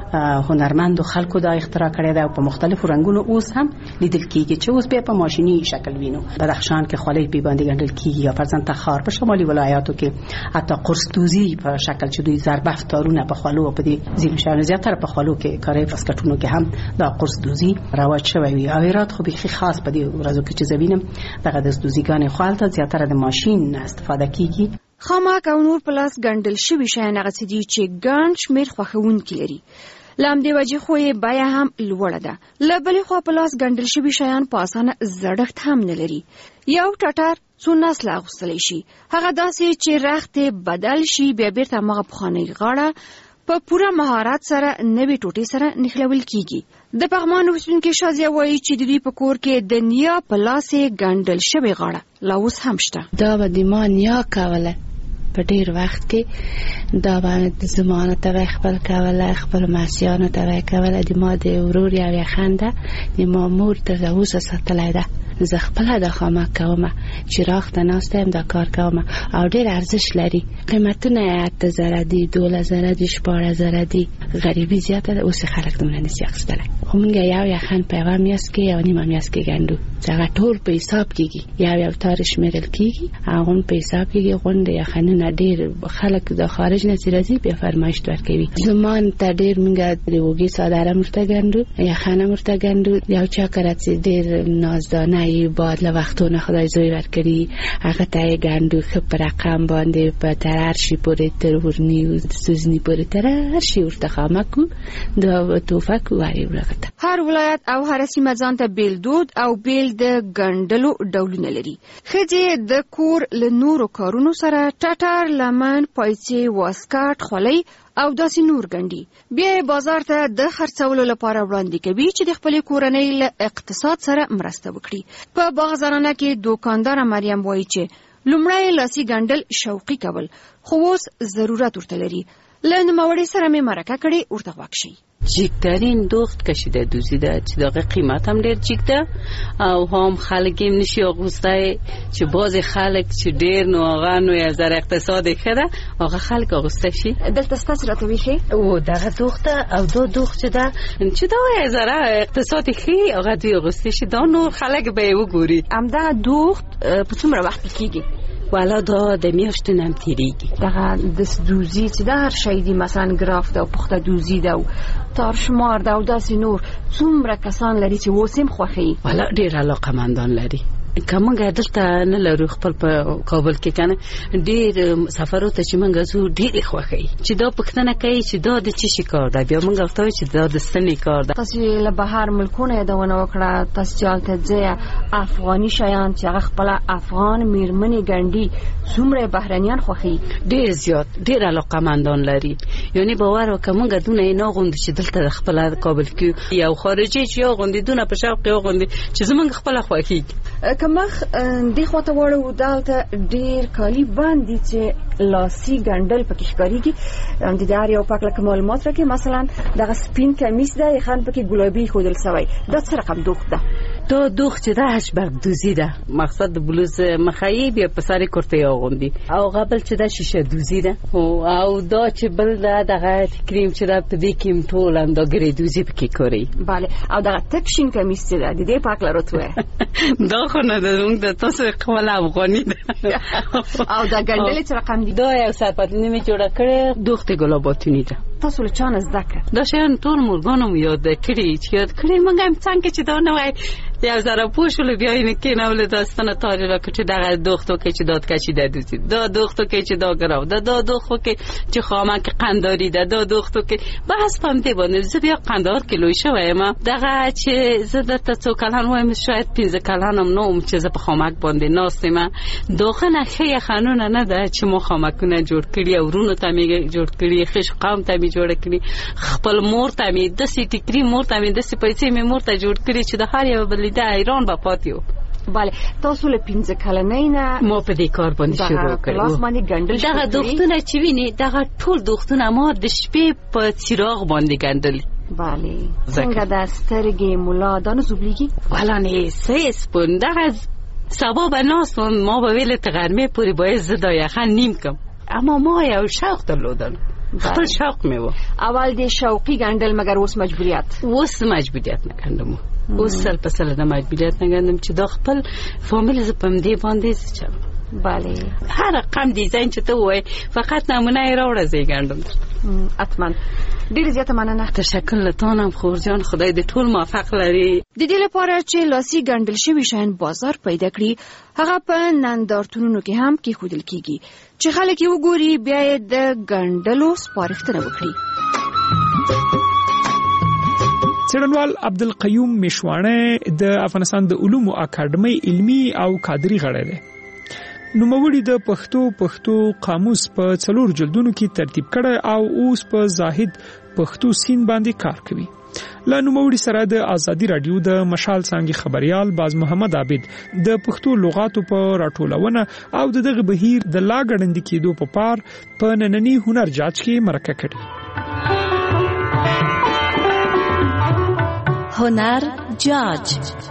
Speaker 6: هنرمند خلکو دا اختراع کړی دا په مختلفو رنگونو اوس هم لیدل کیږي چې اوس به په ماشینی شکل وینو. بدخشان کې خولۍ په باندې ګنډل کیږي یا فرضاً تخار په شمالي ولایاتو کې حتی قرص دوزی په شکل چې دوی ضربه تارونه په خولو په دې زینو شان زیاتره په خولو کې کاري فسکټونو کې هم دا قرص دوزی رواج شوی وي. او هرات خو به خاص په دې ورځو کې چې زبینم دغه د دوزیګان خالته زیاتره د ماشین استفاده کیږي.
Speaker 13: خامک او نور پلاس ګنډل شوي شیان هغه څه دي چې ګڼ شمېر خوښونکي لري. له همدې وجې خو یې بیه هم لوړه ده. له بلې خوا پلاس ګنډل شوي شیان په اسانه زړښت هم نه لري. یو ټټر څو نسله اغوستلی شي، هغه داسې چې رخت بدل شي بیا بیرته هماغه پخوانۍ غاړه په پوره مهارت سره نوې ټوټې سره نښلول کیږي. د پغمان اوسیدونکي شازیه وایي چې د دوی په کور کې د نیا په لاس یې ګنډل شوې غاړه لا اوس هم شته.
Speaker 14: دا به د ما نیا کوله په ډیر وخت کې دا باندې زمانه ته خپل کوله خپل ماسیانو ته کوله د ما د ورور یا یخنده د ما مور تر اوسه ساتلای ده. زه خپل د خامک کوم چې راخته ناستم دا کار کوم او ډیر ارزش لري. قیمتونه اته زره دي دوله زره دي شپاره زره دي غریبي زیاته ده. اوس خلک دومره نسی اخستله. خو مونږ یو یخن په یو میاس کې یو نیمه میاس کې ګندو څنګه ټول په حساب کېږي یو یو تاریخ مېرل کېږي هغه په حساب کېږي غونډه یخنونه ډیر خلک د خارج نه راځي په فرمایش ورکوي. زمان ته ډیر مونږ د وګي صادره مرته ګندو یخنه مرته ګندو یو چا کرات ډیر نازدانه ای بعد له وختونه خدای زوی ورکړي هغه ته ګندو خپ رقم باندې په ترار شي پورې تر ورنی او سوزنی پورې ترار شي ورته خامکو د توفک وایي ورغته.
Speaker 13: هر ولایت او هر سیمه ځان ته بیل دود او بیل د ګنډلو ډولونه لري. ښځې د کور له نورو کارونو سره ټټر لمن پایڅې واسکټ خولۍ او داسې نور ګنډي. بیا یې بازار ته د خرڅولو لپاره وړاندې کوي چې د خپلې کورنۍ له اقتصاد سره مرسته وکړي. په باغزرانه کې دوکانداره مریم وایي چې لومړی لاسي ګنډل شوقي کول خو اوس ضرورت ورته لري. له نوموړي سره مې مرکه کړې، ورته غوږ شئ.
Speaker 15: جیکترین دوخت کشیده دوزی ده چې دغه قیمت هم ډیر جیک ده او هم خلک هم نشي اغوسته چې باز خلک چې ډیر نو هغه نو از در اقتصاد خره هغه خلک اغوسته شي.
Speaker 13: دلته ستاسو راته ویخي
Speaker 15: او دغه دوخت او دو دوخت چې ده چې دا از در اقتصاد خي هغه دوی اغوسته شي دا نور خلک به وګوري.
Speaker 13: همدا دوخت په څومره وخت کېږي؟
Speaker 15: والا دا د میاشتې نم تیریږي.
Speaker 13: دغه د دوزی چې د هر شی دی، مثلا ګراف ده او پخته دوزی ده او تارشمار ده او داسې نور، څومره کسان لري چې وسیم خوښي؟
Speaker 15: والا ډیر علاقمندان لري. کومه دلته نه لرو خپل په کابل کې کنه ډیر سفرو ته چې مونږ زو ډیر خوښي چې دا پښتنه کوي چې دا د چی شي کار ده، بیا مونږ ورته چې دا د ستنې کار ده.
Speaker 13: تاسو له بهر ملکونه یادونه وکړه، تاسو چالت ځای افغاني شیان چې هغه خپل افغان میرمنې ګنډي، څومره بهرنیان خوښي؟
Speaker 15: ډیر زیات، ډیر علاقمندان لري. یعنی باور وکړه مونږ دونه نه غوند چې دلته خپل کابل کې یو خارجي چې یو غوندي دونه په شوق یو غوندي چې زمونږ خپل خوښي.
Speaker 13: کمخ دی خواته وړو دالته ډیر کالی باندې چې لاسي ګنډل پکې ښکاریږي. د دې یو پاک لکه معلومات راکې، مثلا دغه سپین کمیس ده خان پکې ګلابي خودل سوی، دا څه رقم دوخت ده؟
Speaker 15: دا دوخت چې ده هشبرګ دوزی ده، مقصد د بلوز مخایي بیا په سر کرته اغوندي او قبل چې ده شیشه دوزی ده او دا چې بل ده دغه کریم چې ده په دې کې ټول هم دا ګری دوزی پکې کوي.
Speaker 13: bale او دغه تک شین کمیس چې ده د دې پاک لروتوه
Speaker 15: دا خو نه ده موږ د تاسو خپل افغاني ده
Speaker 13: او دا ګنډل چې رقم دي
Speaker 15: دا یو سرپټنی می جوړه کړې دوخت ګلاباتونی ده.
Speaker 13: تاسو له چانه زده کړه؟
Speaker 15: دا شیان ټول مورګانو یاد کړی چې یاد کړی مونږ هم څنګه چې دا نه وای یو زره پوښول بیا یې کې نه ول داستانه تاریخ راکړي چې دغه دوختو کې چې داد کچی ده دوزی دا دوختو کې چې دا ګراو دا دا دوختو کې چې خامک قنداری ده دا دوختو کې بحث پم دی باندې زه بیا قندار کیلوي شوم دغه چې زه د تاسو کلان وایم شاید پنځه کلانم نوم چې زه په خامک باندې ناستم. دوخه نه خې قانون نه ده چې مو خامکونه جوړ کړی او ورونو ته می جوړ کړی خش قوم ته می جوړ کړی خپل مور ته می د سیټی کری مور ته می د سې پیسې می مور ته جوړ کړی چې د هر یو بلیده ایران با پاتیو.
Speaker 13: bale تاسو له پنځه کلنۍ نه
Speaker 15: ما په دې کار باندې شروع کړو.
Speaker 13: کلاس باندې ګنډل
Speaker 15: دغه دوختونه چې ویني دغه ټول دوختونه ما د شپې په څراغ باندې ګنډل.
Speaker 13: bale څنګه د سترګې مولا دانه زوبلیږي؟
Speaker 15: والا نه سیس پون دغه سبب ناس ما به ویل تغرمه پوری باید زدا یخن نیم کم اما ما یو شوق درلودم خپل شوق می و.
Speaker 13: اول دې شوقي ګنډل مگر اوس مجبوریت؟
Speaker 15: اوس مجبوریت نه کندم، اوس سل په سل د مجبوریت نه کندم چې دا خپل فامیل ز پم دی باندې چم.
Speaker 13: bale
Speaker 15: هر رقم دیزاین چې ته وای فقط نمونه یې راوړه زی ګنډم.
Speaker 13: اتمن ډیر زیاته مننه.
Speaker 15: تشکر لتانم خورجان، خدای دې ټول موفق لري.
Speaker 13: د دې لپاره چې لاسي ګنډل شوی شین بازار پیدا کړي هغه په نندارتونونو کې هم کې خودل کیږي چې خلک یې وګوري بیا یې د ګنډلو سپارښتنه وکړي.
Speaker 11: څېړنوال عبدالقیوم میشوانه د افغانستان د علومو اکاډمۍ علمي او کادري غړی دی. نوموړي د پښتو پښتو قاموس په څلور جلدونو کې ترتیب کړی او اوس په زاهد پښتو سین باندې کار کوي. له نوموړي سره د آزادي رادیو د مشال څانګې خبريال باز محمد عابد د پښتو لغاتو په راټولونه او دغه بهیر د لا ګړندې کېدو په پار په نننی هنر جاج کې مرکه کړي.
Speaker 9: هنر جاج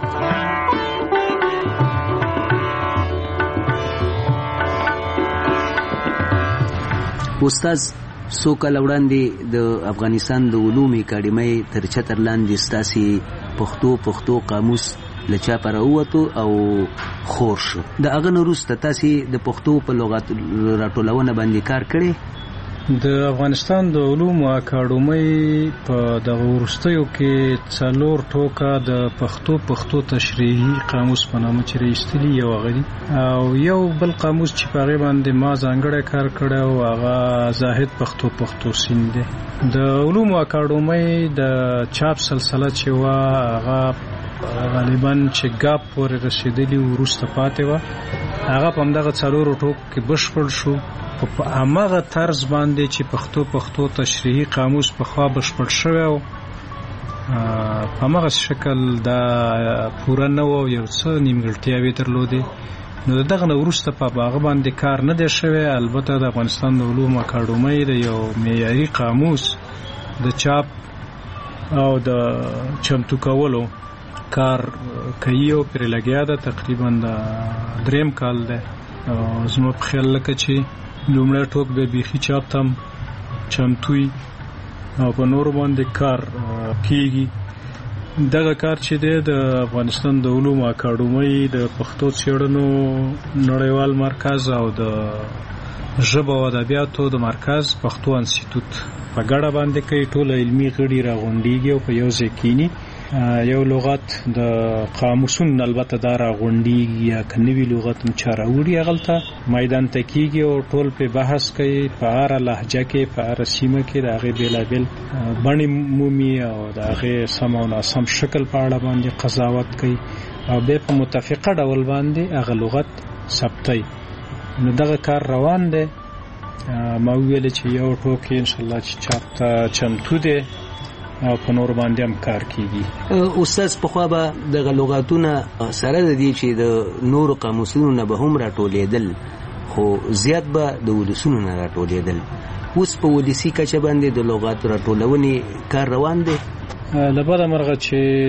Speaker 16: استاد سو کال وړاندې د افغانستان د علومو اکاډمۍ تر چتر لاندې ستاسي پښتو پښتو قاموس لچا پر اوتو او خور شو. د اغه نورسته تاسو د پښتو په لغت راټولونه باندې کار کړی.
Speaker 7: د افغانستان د علومو اکاډمۍ په د ورستیو کې څلور ټوکا د پښتو پښتو تشریحي قاموس په نامه چې رئیستلی یو غړي او یو بل قاموس چې په غیبه باندې ما ځانګړی کار کړی او هغه زاهد پښتو پښتو سین دی. د علومو اکاډمۍ د چاپ سلسله چې وا هغه غالبا چې ګاپ پورې رسیدلی ورسته پاتې و هغه په همدغه څلور ټوک کې بشپړ شو په هغه طرز باندې چې پښتو پښتو تشریحي قاموس په خوا بشپړ شوی او په هغه شکل دا پوره نه و یو څه نیمګړتیاوې درلودې نو دغه وروسته په هغه باندې کار نه دی شوی. البته د افغانستان د علومو اکاډمۍ د یو معیاري قاموس د چاپ او د چمتو کولو کار کوي او پرې لګیا ده. تقریبا د دریم کال ده. زما په خیال لکه چې لومړی ټوک به بیخي چاپ تم چمتوي او په نور باندې کار کیږي. دغه کار چې دی د افغانستان د علومو اکاډمۍ د پښتو څېړنو نړیوال مرکز او د ژبه او ادبیاتو د مرکز پښتو انسټیټوټ په ګډه باندې کوي. ټول علمي غړي راغونډېږي او په یو ځای کینی. یو لغت د قاموسون البته دا راغونډېږي یا که نوي لغت هم چا راوړي هغلته میدان ته کېږي او ټول پې بحث کوي په هره لهجه کې په هره سیمه کې د هغې بېلابېل بڼې مومي او د هغې سم او ناسم شکل په اړه باندې قضاوت کوي او بیا په متفقه ډول باندې هغه لغت ثبتوي. نو دغه کار روان دی. ما وویل چې یو ټوک انشاءالله چې چاپ ته چمتو دی او په نور باندې هم کار کیږي.
Speaker 16: استاد پخوا به دغه لغاتونه سره د دې چې د نورو قاموسونو نه به هم راټولېدل خو زیات به د ولسونو نه راټولېدل. اوس په ولسي کچه باندې د لغاتو راټولونې کار روان دی.
Speaker 7: له بده مرغه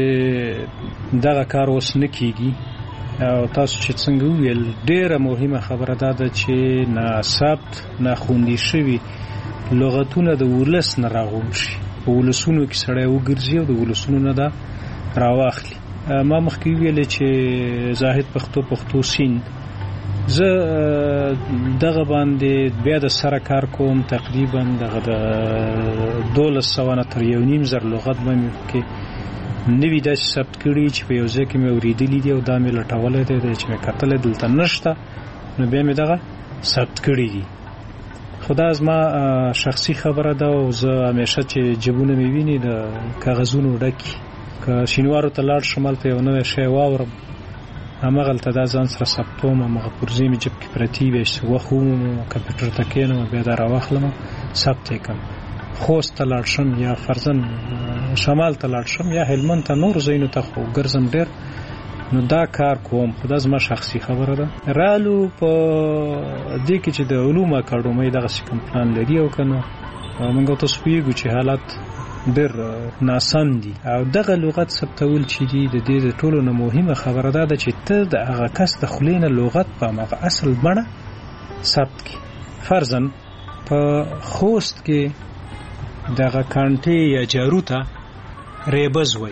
Speaker 7: چې دغه کار اوس نه کیږي او تاسو چې څنګه وویل ډېره مهمه خبره دا ده چې نه ثبت نه خوندي شوي لغتونه د ولس نه راغونډ شي. په ولسونو کې سړی وګرځي او د ولسونو نه دا راواخلي. ما مخکې ویلې چې زاهد پښتو پښتو سین زه دغه باندې بیا د سره کار کوم. تقریبا دغه د دولس سوه نه تر یو نیم زر لغت به مې کې نوي داسې ثبت کړي چې په یو ځای کې مې اورېدلي دي او دا مې لټولی دی چې مې کتلی دلته نشته نو بیا مې دغه ثبت کړي دي. خو دا زما شخصي خبره ده او زه همیشه چې جبونه مې ویني د کاغذونو ډکي که شینوارو ته لاړ شم هلته یو نوی شی واورم همغلته دا ځان سره ثبتوم همغه پرزې مې جب کې پرتې وي چې وخت ومومم کمپیوټر ته کښېنم بیا دا راواخلم ثبت یې کړم. خوست ته لاړ شم یا فرضاً شمال ته لاړ شم یا هلمند ته نورو ځایونو ته خو ګرځم ډېر نو دا کار کوم. خو دا زما شخصي خبره ده. رالو په دې کې چې د علومو اکاډمۍ دغسې کوم پلان لري او که نه موږ تاسو پوهېږو چې حالات ډېر ناسم دي او دغه لغت ثبتول چې دي د دې د ټولو نه مهمه خبره دا ده چې ته د هغه کس د خولې نه لغت په هماغه اصل بڼه ثبت کړي. فرضاً په خوست کې دغه کانټې یا جارو ته ریبز وایي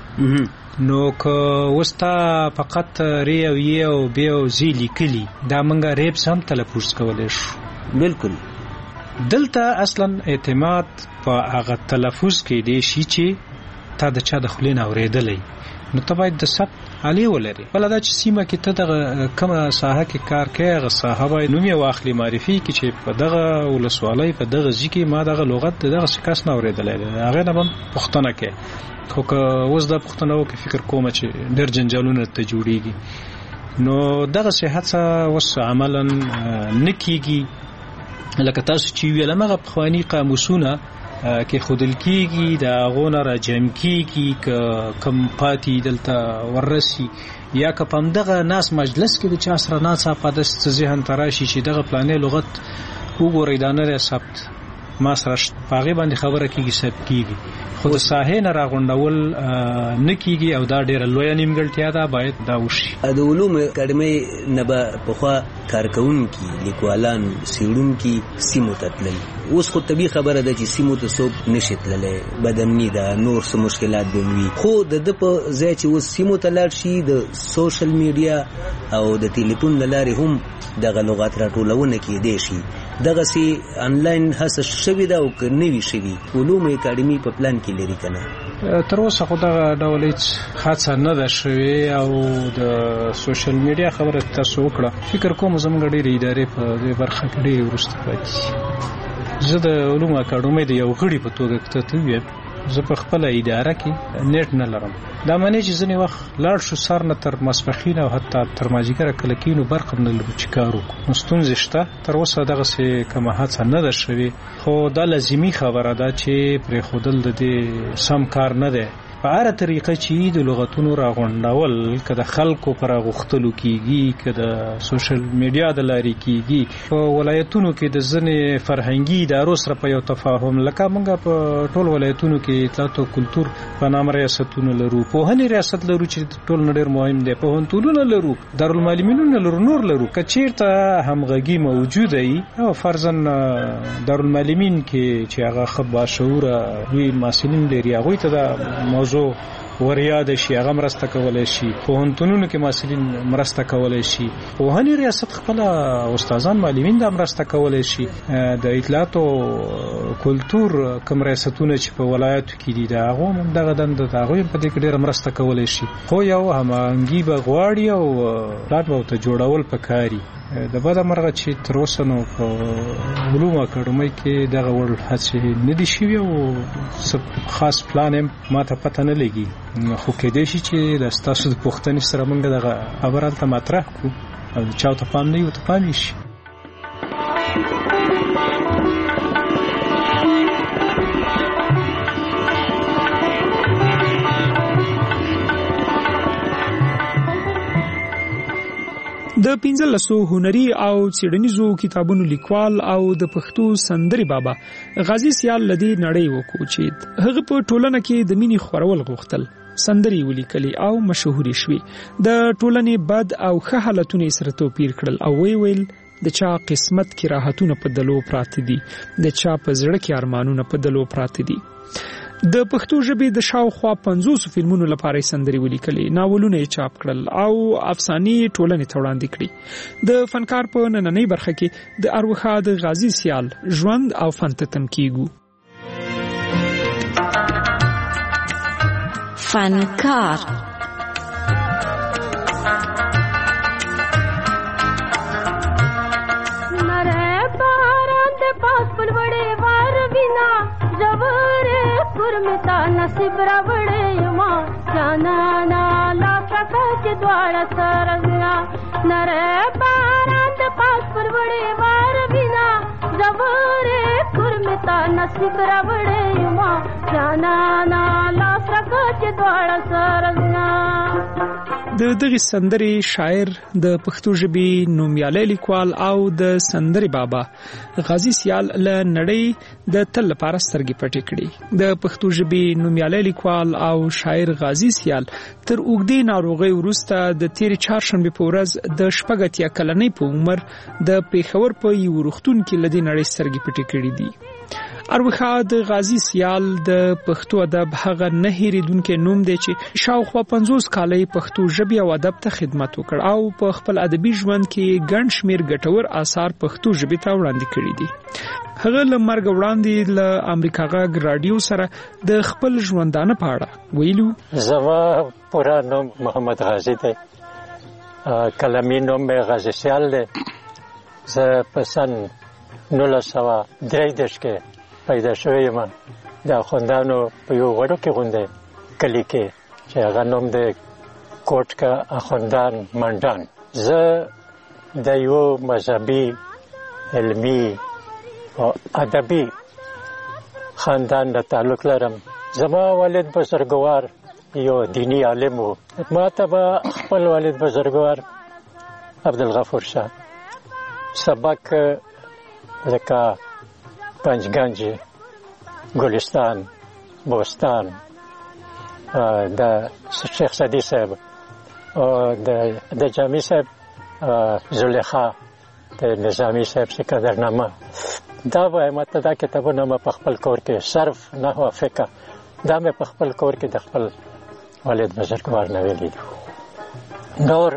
Speaker 7: نو که اوس تا فقط ری او یې او بی او زی لیکلي دا موږ ریبز هم تلفظ کولی شو.
Speaker 16: بالکل
Speaker 7: دلته اصلا اعتماد په هغه تلفظ کې دی شي چې تا د چا د خولې نه اورېدلی نو ته باید د ثبت علي ولري. بله دا چې سیمه کې ته دغه کومه ساحه کې کار کوي هغه ساحه باید نوم یې واخلي معرفي کړي چې په دغه ولسوالۍ په دغه ځای کې ما دغه لغت د دغسې کس نه اورېدلی دی هغې نه به پوښتنه کوي. خو که اوس دا پوښتنه وکړي فکر کومه چې ډېر جنجالونه ته جوړېږي نو دغسې هڅه اوس عملا نه کېږي. لکه تاسو چې ویل همغه پخواني قاموسونه کې ښودل کېږي د هغو نه راجمع کېږي که کوم پاتې دلته وررسي یا که په همدغه ناست مجلس کې د چا سره ناڅاپه داسې څه ذهن ته راشي چې دغه فلانی لغت وګورئ دا نه دی ثبت ما سره په هغې باندې خبره کېږي ثبت کېږي. خو د ساحې نه راغونډول نه کېږي او دا ډېره لویه نیمګړتیا ده باید دا وشي.
Speaker 16: د علومو اکاډمۍ نه به پخوا کارکوونکي لیکوالان څېړونکي سیمو ته تلل. اوس خو طبیعي خبره ده چې سیمو ته څوک نشي تللی بدامني ده نور څه مشکلات به وي خو د ده په ځای چې اوس سیمو ته لاړ شي د سوشل میډیا او د ټلیفون له لارې هم دغه لغات راټولونه کېدی شي. دغسې انلاین هڅه شوې ده او که نه وي شوي علومو اکاډمي په پلان کې لري که نه؟
Speaker 7: تر اوسه خو دغه ډول هېڅ هڅه نه ده شوې او د سوشل میډیا خبره تاسو وکړه فکر کوم زموږ ډېرې ادارې په دې برخه کې ډېرې وروسته پاتې. زه د علومو اکاډمۍ د یو غړي په توګه که ته وویم زه په خپله اداره کې نیټ نه لرم. دا معنی چې ځینې وخت لاړ شو سر نه تر ماسپښین او حتی تر مازدیګره کله کېنو برق هم نه لرو چې کار وکړو نو ستونزې شته. تر اوسه دغسې کومه هڅه نه ده شوې خو دا لازمي خبره ده چې پرېښودل د دې سم کار نه دی. په هر طریقه چې د لغتونو راغونډول که د خلکو پر غوښتلو کیږي که د سوشل میډیا د لارې کیږي په ولایتونو کې د ځینې فرهنګي ادارو سره په یو تفاهم لکه موږ په ټول ولایتونو کې اطلاعات او کلتور په نام ریاستونه لرو، پوهنې ریاست لرو چې ټول نه ډېر مهم دی، پوهنتونونه لرو، دارالمعلمینونه لرو، نور لرو. که چیرته همغږي موجوده وي او فرضاً دارالمعلمین کې چې هغه ښه باشعوره وي محصلین لري هغوی ته دا موضوع وریاد شي هغه مرسته کولی شي، پوهنتونونو کې محصلین مرسته کولی شي، پوهنې ریاست خپله استادان معلمین دا مرسته کولی شي، د اطلاعات او کلتور کوم ریاستونه چې په ولایتو کې دي د هغو هم دغه دنده د هغوی په دې کې ډېره مرسته کولی شي. خو یو هماهنګي به غواړي او پلان به ورته جوړول پکار دي. د بده مرغه چې تر اوسه نو په علومو اکاډمۍ کې دغه وړ هڅې نه دي شوي او خاص پلان هم ماته پته نه لګي، خو کېدای شي چې د ستاسو د پوښتنې سره موږ دغه خبره هلته مطرح کړو او چا ته پام نه وي ورته پام یې شي.
Speaker 11: د پنځلسو هنري او څېړنیزو کتابونو لیکوال او د پښتو سندري بابا غازی سیال لدی نړۍ وکوچید. هغه په ټولنه کې د مینې خورول غوښتل، سندري ولیکلي او مشهوري شوي، د ټولنې بد او ښه حالتونه سره توپیر کړل او وی ویل د چا قسمت کې راحتونه په دلو پراته دي، د چا په زړه کې ارمانونه په دلو پراته دي. د پښتو ژبې د شاوخوا پنځوس فلمونو لپاره سندري ولیکلي، ناولونه یې چاپ کړل او افسانې ټولنې ته وړاندې کړي. د فنکار په نننۍ برخه کې د اروخا د غازی سیال ژوند او فن ته تم کیږو.
Speaker 9: فنکار
Speaker 17: متا نصیب را وړې ما جانا نا لا ککا چې دواړه سرغنا نره باران د پاس پر وړې وار بنا زوره کور متا نصیب را وړې ما جانا نا لا ککا چې دواړه سرغنا.
Speaker 11: د دغه سندري شاعر د پښتو ژبې نومیالی لیکوال او د سندري بابا غازی سیال له نړۍ د تل لپاره سترګې پټې کړې. د پښتو ژبې نومیالی لیکوال او شاعر غازی سیال تر اوږدې ناروغۍ وروسته د تېرې چهارشنبې په ورځ د شپږ اتیا کلنۍ په عمر د پېښور په یو روغتون کې له دې نړۍ سترګې پټې کړې دي. اروخا د غازی سیال د پښتو ادب هغه نه هېرېدونکی نوم دی چې شاوخوا پنځوس کاله یې پښتو ژبې او ادب ته خدمت وکړ او په خپل ادبي ژوند کې ګڼ شمېر ګټور آثار پښتو ژبې ته وړاندې کړي دي. هغه له مرګ وړاندې له امریکا غږ راډیو سره د خپل ژوندانه په اړه ویلو.
Speaker 8: زما پوره نوم محمد غازی دی، کلمي نوم مې غازی سیال دی. زه په سن نولس سوه درې دېرش کې پیدا شوی یم د اخوندانو په یو وړوکي غوندې کلي کې چې هغه نوم دی کوټکا اخوندان منډان. زه د یو مذهبي علمي او ادبي خاندان له تعلق لرم. زما والد بزرګوار یو دینی عالم و. ما ته به خپل والد بزرګوار عبدالغفور شاه سبق لکه پنجگنج، گلستان، بوستان، د شیخ سعدی صاحب او د جامی صاحب زلیخا، د نظامی صاحب سکندرنامه، دا وایم ته دا کتابونه مې په خپل کور کې صرف نحو فقه دا مې په خپل کور کې د خپل والد بزرګوار نه ویلي. نور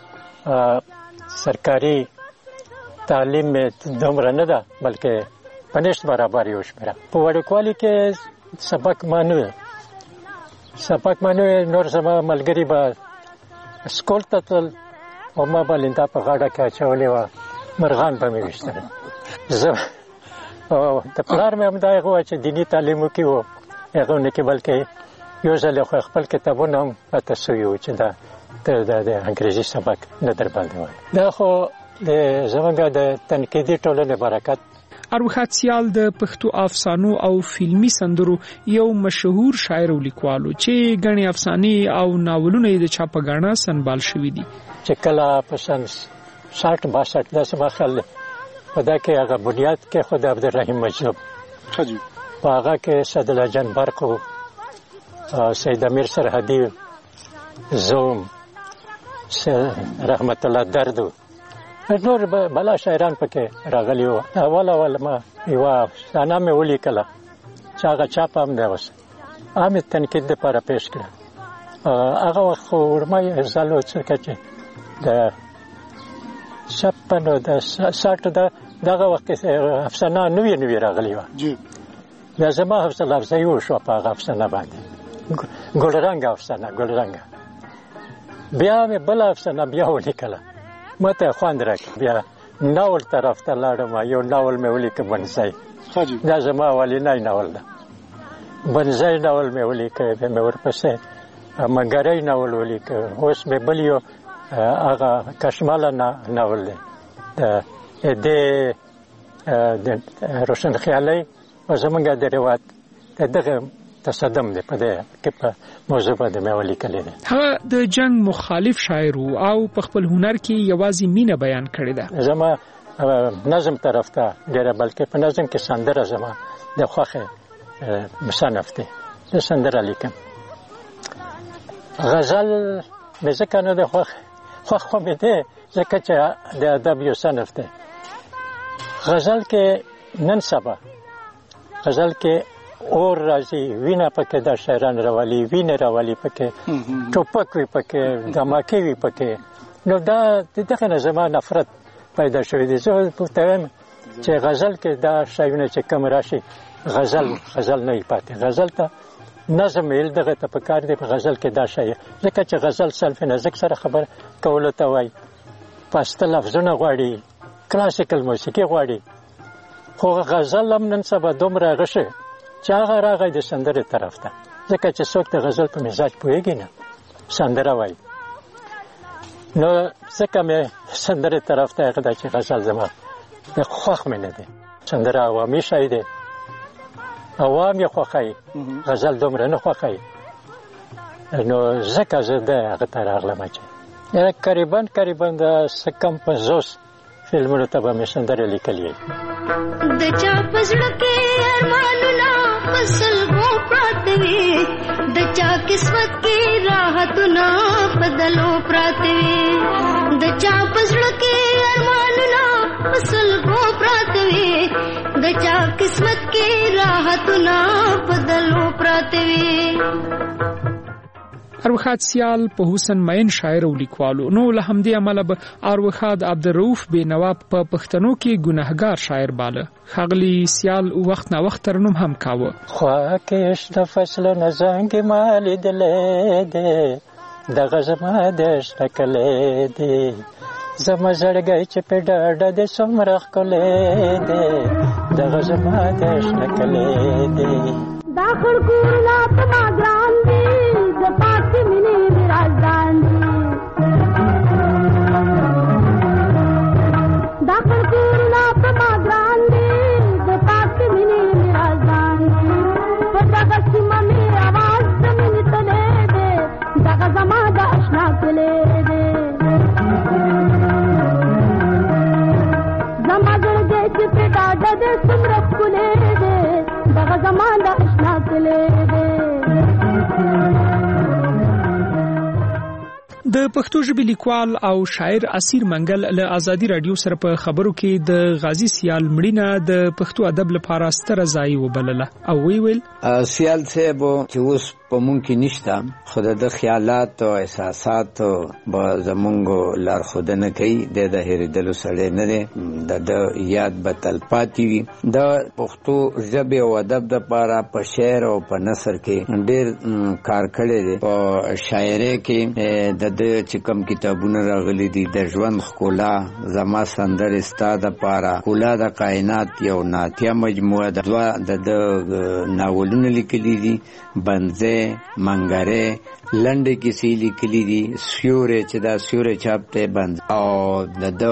Speaker 8: سرکاري تعلیم مې دومره نه ده بلکې په نشت برابر یو شمېره. په وړوکوالي کې سبق مانوي سبق مانوي نور زما ملګري به سکول ته تلل او ما به لنده په غاړه کې اچولې وه، مرغان به مې ویشتل. زه د پلار مې همدا هغه وه چې دیني تعلیم وکړي و هغه نه کې بلکې یو ځل خو خپل کتابونه هم پاته سوي وو چې دا د انګریزي سبق نه در باندې وایي. دا خو د زموږ د تنقیدي ټولنې برکت.
Speaker 11: اروخات سیال د پښتو افسانو او فلمي سندرو یو مشهور شاعر او لیکوالو چې غني افسانې او ناولونه د چاپګاڼه سنبال شوې دي
Speaker 8: چې کله په سن شاټ باسټ د سمخل په دا کې هغه بنیاد کې خدای عبدالرحیم مجذوب خجی په هغه کې صدلا جان برقو سید امیر سرحدی زوم رحمت الله دردو نور بلا شاعران پکې راغلي وو اول اول ما یو افسانه مې ولیکله چې هغه چاپ هم دی اوس عام تنقید لپاره پیش کړه هغه وخت خو ورمای زالو چې د شپنو د ساټ د دغه وخت افسانه نوې نوې راغلي وه بیا زما حوصله افزایي وشوه په هغه افسانه باندې ګلرنګه افسانه ګلرنګه بیا مې بله افسانه بیا ولیکله ما ته خوند راکړ بیا ناول طرف ته لاړم یو ناول مې ولیکه بنځای دا زما اولنی ناول ده بنځای ناول مې ولیکه بیا مې ورپسې منګری ناول ولیکه اوس مې بل یو هغه کشماله ناول دی د د روشن خیالي او زمونږ د روایت دغه تصدم دی په دې کې په موضوع باندې مې ولیکلې ده
Speaker 11: هغه د جنگ مخالف شاعر او په خپل هنر کې یوازې مینه بیان کړې ده
Speaker 8: زما نظم طرف ته ډېر بلکې په نظم کې سندره زما د خوخه مصنف دی د سندره لیکم غزل مې ځکه نه د خوخه خوخه مې ده ځکه چې د ادب یو صنف دی غزل کې نن سبا غزل کې اور راځي وینا پکې د شاعران راولي وینه راولي پکې ټوپک وي پکې دماکي وي پکې نو دا دغه نه زما نفرت پیدا شوې دي زه پوښتنه چې غزل کې دا شایونه چې کم راشي غزل غزل نه پاتې غزل ته نظم یې دغه ته پکار دی په غزل کې دا شای ځکه چې غزل سلف نزک سره خبر کول ته وای پاسته لفظونه غواړي کلاسیکل موسیقي غواړي خو غزل هم نن سبا دومره غشه چې هغه راغی د سندرې طرف ته ځکه چې څوک د غزل په مزاج پوهېږي نه سندره وایي نو ځکه مې سندرې طرف ته هغه ده چې غزل زما د خوښ مې نه دی سندره عوامي شی دی عوام یې خوښوي غزل دومره نه خوښوي نو ځکه زه د هغه ته راغلم چې قریبا قریبا د څه کم پنځوس فلمونو ته به مې سندرې لیکلې
Speaker 17: د چا په زړه کې ارمانونه په سلګو پراته وي د چا قسمت کې راحتونه په دلو پراته وي د چا په زړه کې ارمانونه په سلګو پراته وي د چا قسمت کې راحتونه په دلو پراته وي
Speaker 11: اروخات سیال په حسن مین شاعر او لیکوالو نو له همدې عمله به اروخات عبدالرؤف بینوا په پښتنو کې ګناهګار شاعر باله خغلی سیال وخت نه وخت ترنم هم کاوه
Speaker 8: خو کېش د فصل نه زنګ مال دلې دې د غزما د شکلې دې زما زړګي چې په ډډه د سمرخ کولې دې د غزما د شکلې دې
Speaker 17: دا خړکور لا تما ګران دي د پات مینې راځان دي دا خړکور لا تما ګران دي د پات مینې راځان دي په دغه سیمه مې आवाज د مینې تلې دې دغه زما د آشنا کولې دې زما زړګي چې په ډاډه د سمرخ کولې دې دغه زما د آشنا کولې دې
Speaker 11: د پښتو ژبې لیکوال او شاعر اسیر منګل له ازادي رادیو سره په خبرو کې د غازی سیال مړینه د پښتو ادب لپاره ستره ځای وبلله او وی ویل
Speaker 18: سیال صاحب چې اوس په مونږ کې نشته خو د خیالات او احساسات به زمونږ لارښودنه کوي د د هېرېدلو سړی نه دی د یاد به تلپاتې وي د پښتو ژبې او ادب دپاره په شعر او په نثر کې ډېر کار کړی دی په شاعرۍ کې د د چې کوم کتابونه راغلي دي د ژوند ښکلا زما سندرې ستا دپاره ښکلا د کائنات یو نعتیه مجموعه ده دوه د ده ناولونه لیکلي دي بنځی منګری لنډې کیسې لیکلي دي سیوری چې دا سیوری چاپ دی بند او د ده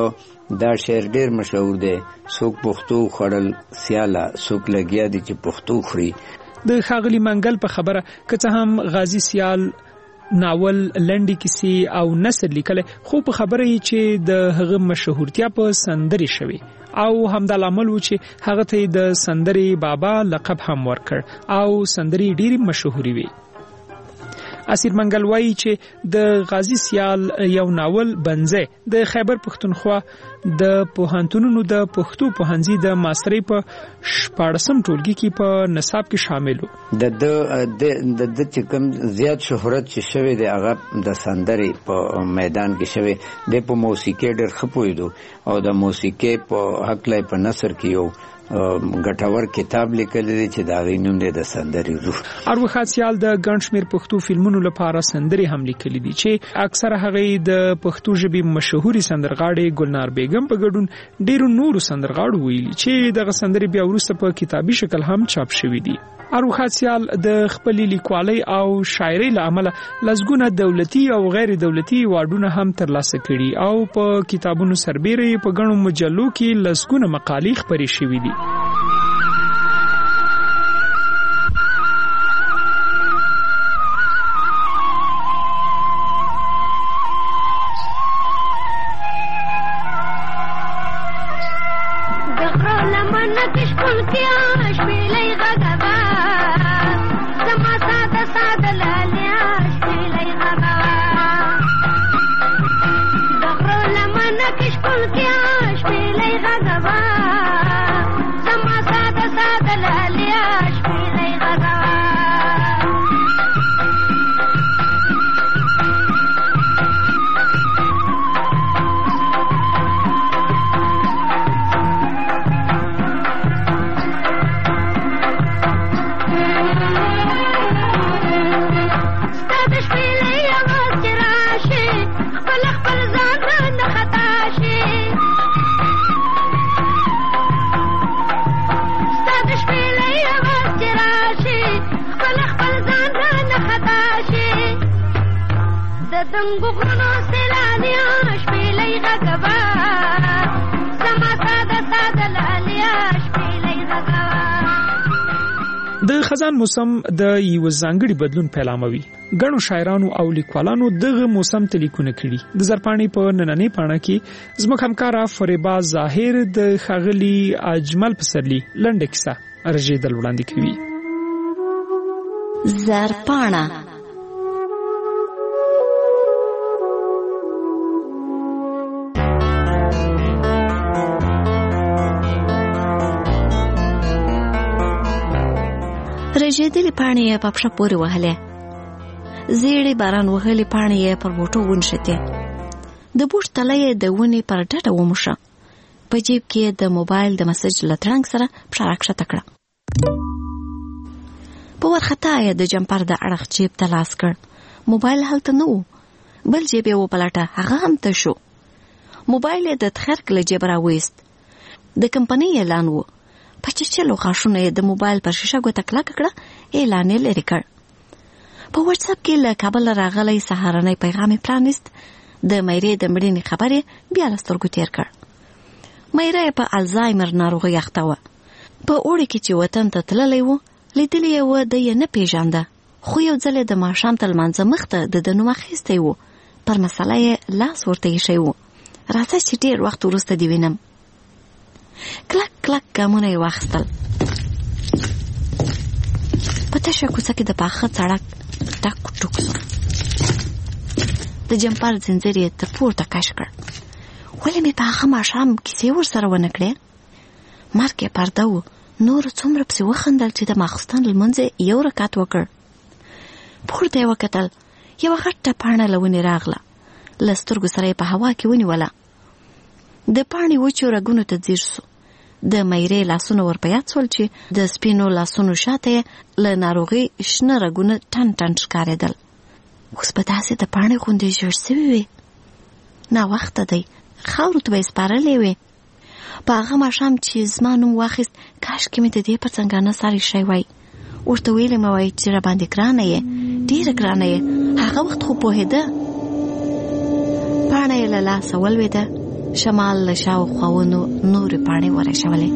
Speaker 18: دا شعر ډیر مشهور دی، څوک پښتو خړل سیاله څوک لګیا دي چې پښتو خوري.
Speaker 11: د ښاغلي منګل په خبره که څه هم غازی سیال ناول لنډی کیسې او نثر لیکل، خو په خبره یې چې د هغه مشهورتیا په سندري شوی او همدا لامل و چې هغه ته د سندري بابا لقب هم ورکړ او سندري ډیری مشهوري وي. اسیر منګل وایي چې د غازی سیال یو ناول بنځه د خیبر پښتونخوا د پوهنتونونو د پښتو پوهنځي د ماسترۍ په شپاړسم ټولګي کې په نصاب کې شامل و.
Speaker 18: د د د چې کوم زیات شهرت چې شوی دی هغه د سندري په میدان کې شوی دی. په موسیقي ډېر ښه پوهېدو او د موسیقي په هکله په نثر کې یو ګټور کتاب لیکلی دی چې د هغې نوم دی د سندري روح.
Speaker 11: اروښاد سیال د ګڼ شمېر پښتو فلمونو لپاره سندرې هم لیکلي دي چې اکثره هغې د پښتو ژبې مشهوري سندرغاړې ګلنار بیګم په ګډون ډېرو نورو سندرغاړو ویلي چې دغه سندرې بیا وروسته په کتابي شکل هم چاپ شوي دي. اروښاد سیال د خپلې لیکوالۍ او شاعرۍ له امله لسګونه دولتي او غیر دولتي ایوارډونه هم ترلاسه کړي او په کتابونو سربیره په ګڼو مجلو کې لسګونه مقالې خپرې شوي دي. د خزان موسم د یو ځانګړي بدلون پیلاموي. ګڼو شاعرانو او لیکوالانو دغه موسم ته لیکونه کړي. د زرپاڼې په نننۍ پاڼه کې زموږ همکاره فریبا ظاهر د ښاغلي اجمل پسرلي لنډه کیسه رژیدل وړاندې کوي.
Speaker 9: زرپاڼه رژېدلې پاڼې یې په پښه پورې وهلې، زیړې باران وهلې پاڼې یې پر بوټو ونښتې. د بوټ تله یې د ونې پر ډډه وموښه. په جیب کې د موبایل د مسج له ترنګ سره پښه راکښته کړه. په ورخطا یې د جمپر د اړخ جیب ته لاس کړ. موبایل هلته نه و، بل جیب یې وپلټه، هغه هم تش شو. موبایل یې د تخرګ له جیبه راویست. د کمپنۍ اعلان و. په چچلو غاښونه یې د موبایل پر شیشه ګوته کلکه کړه، اعلان یې لرې کړ. په واتس اپ کې له کابل راغلی سهارنی پیغام یې پرانیست. د میرې د مړینې خبر یې بیا له سترګو تېر کړ. میره یې په الزایمر ناروغۍ اخته وه. په اوړي کې چې وطن ته تللی و، لیدلی یې و، دی یې نه پیژانده، خو یو ځل یې د ماښام تر لمانځه مخته د ده نوم اخیستی و. پر مسله یې لاس ورته ایښی و. راځه چې ډېر وخت وروسته دې وینم. کلک کلک ګامونه یې واخیستل. په تشه کوڅه کې د پاخه سړک ټک ټوک سو. د جمپر زنځیر یې تر پورته کش کړ. ولې مې په هغه ماښام کیسې ورسره ونه کړې؟ مرګ یې پرده و. نورو څومره پسې وخندل چې د ماخستان لمونځ یې یو رکعت وکړ. پورته یې وکتل. یوه غټه پاڼه له ونې راغله. له سترګو سره یې په هوا کې ونیوله. د پاڼې وچو رګونو ته ځیر سو. د میرې لاسونه ور په یاد سول چې د سپینو لاسونو شاته یې له ناروغۍ شنه رګونه ټن ټن ښکارېدل. اوس به داسې د پاڼې غوندې ژړ سوي وې. ناوخته دی، خاورو ته به یې سپارلی وې. په هغه ماښام چې زما نوم واخیست، کاشکې مې د دې په څنګانه سر ایښی وای. ورته ویلې مې وای چې راباندې ګرانه یې، ډېره ګرانه یې. هغه وخت خو پوهېده. پاڼه یې له لاسه ولوېده، شمال له شاوخواونو نورې پاڼې ورشولې.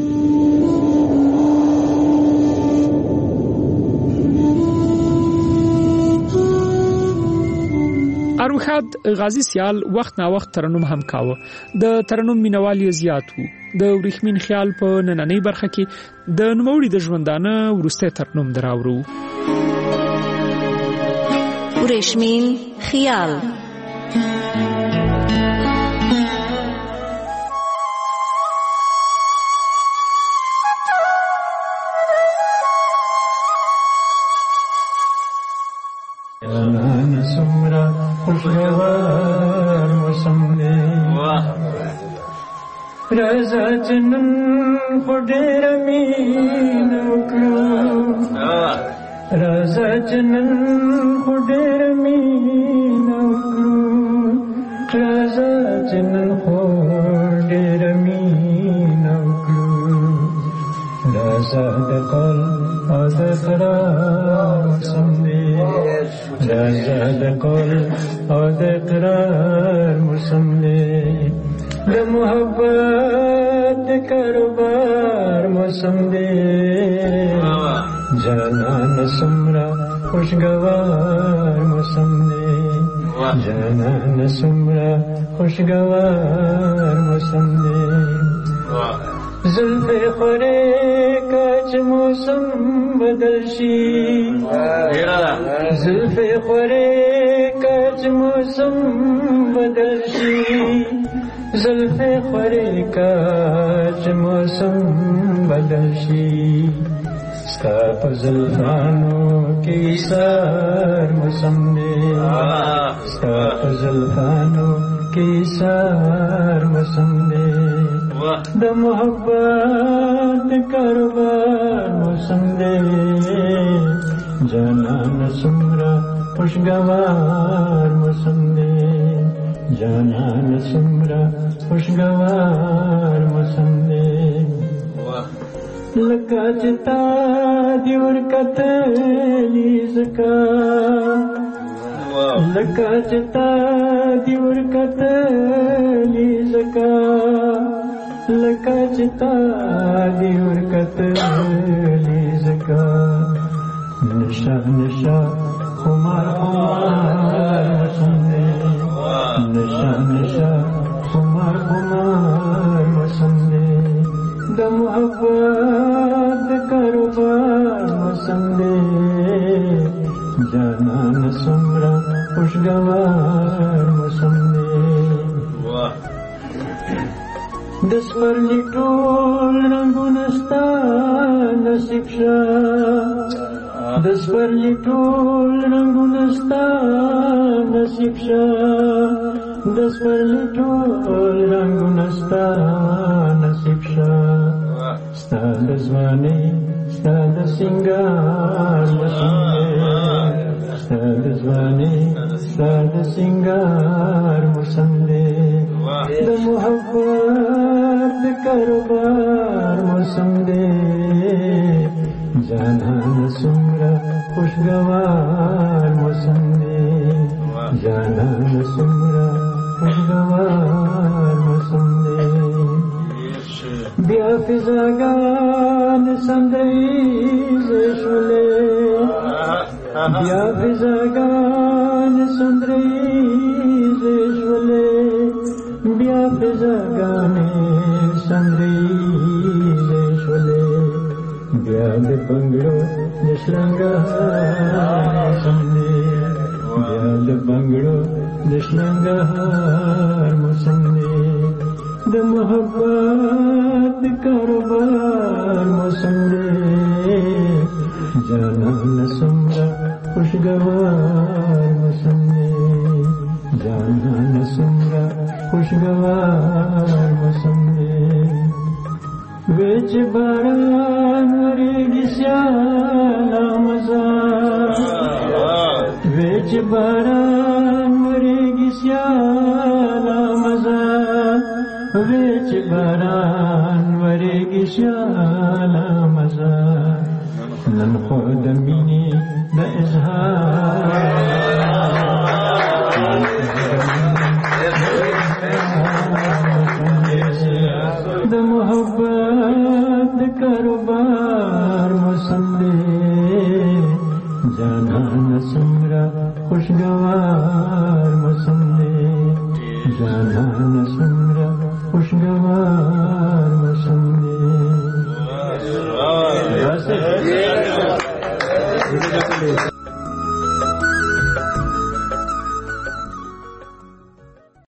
Speaker 11: اروښاد غازی سیال وخت نا وخت ترنم هم کاوه. د ترنم مینوال یې زیات وو. د ورېښمین خیال په نننۍ برخه کې د نوموړي د ژوندانه وروستی ترنم دراوړو.
Speaker 9: ورېښمین خیال
Speaker 10: خوشگوار موسم دی رضا جنن خو ډېر مینه وکړو رضا جنن خو ډېر مینه وکړو رضا جنن خو ډېر مینه وکړو رضا د قول او د قرار موسم دی رضا د قول او د اقرار موسم دی د محبت د کاروبار موسم دی جانان سمرا خوشگوار موسم دی جانان سمرا خوشگوار موسم دی زلف خوره کاچ موسم بدل شي زلف خوره کاچ موسم بدل شي زلف خوره کاچ موسم بدل شي ستا په زلفانو کې سار موسم دی ستا په زلفانو کې سار موسم دی د محبت کاروبار موسم دی جانان سمرا خوشگوار موسم دی جانان سمرا خوشگوار موسم دی لکه چې تا دې ورکتلي زکا لکه چې تا دې ورکتلي زکا لکه چې تا دې ورکتلي زکا نشا نشا خمار خمار موسم دی نشا نشا خمار خمار موسم دی د محبت د کاروبار موسم دی جانان سمرا خوشگوار موسم دی د سپرلي ټول رنګونه ستا نصیب شه د سپرلي ټول رنګونه ستا نصیب شه د سپرلي ټول رنګونه ستا نصیب شه ستا د ځوانۍ ستا د سینګار موسم دی ستا د ځوانۍ ستا د سینګار موسم دی د محبت د کاروبار موسم دی جانان سمرا خوشگوار موسم دی جانان سمرا خوشگوار موسم دی بیا فضاگان سندریز شولے بیا فضاگان سندریز شولے بیا فضاگانے سندریز شولے بیا د بنگړو نشلنګار سمدي بیا د بنگړو نشلنګار موسم دی د محبت کاروبار موسم دی جانان سمرا خوشگوار موسم دی جانان سمرا خوشگوار موسم دی ویچ باران وریگی سیالا مزا ویچ باران وریگی سیالا مزا ویچ باران وریگی سیالا مزا نن خود مینی دا اظهار جانان سمرا خوشگوار مسمدی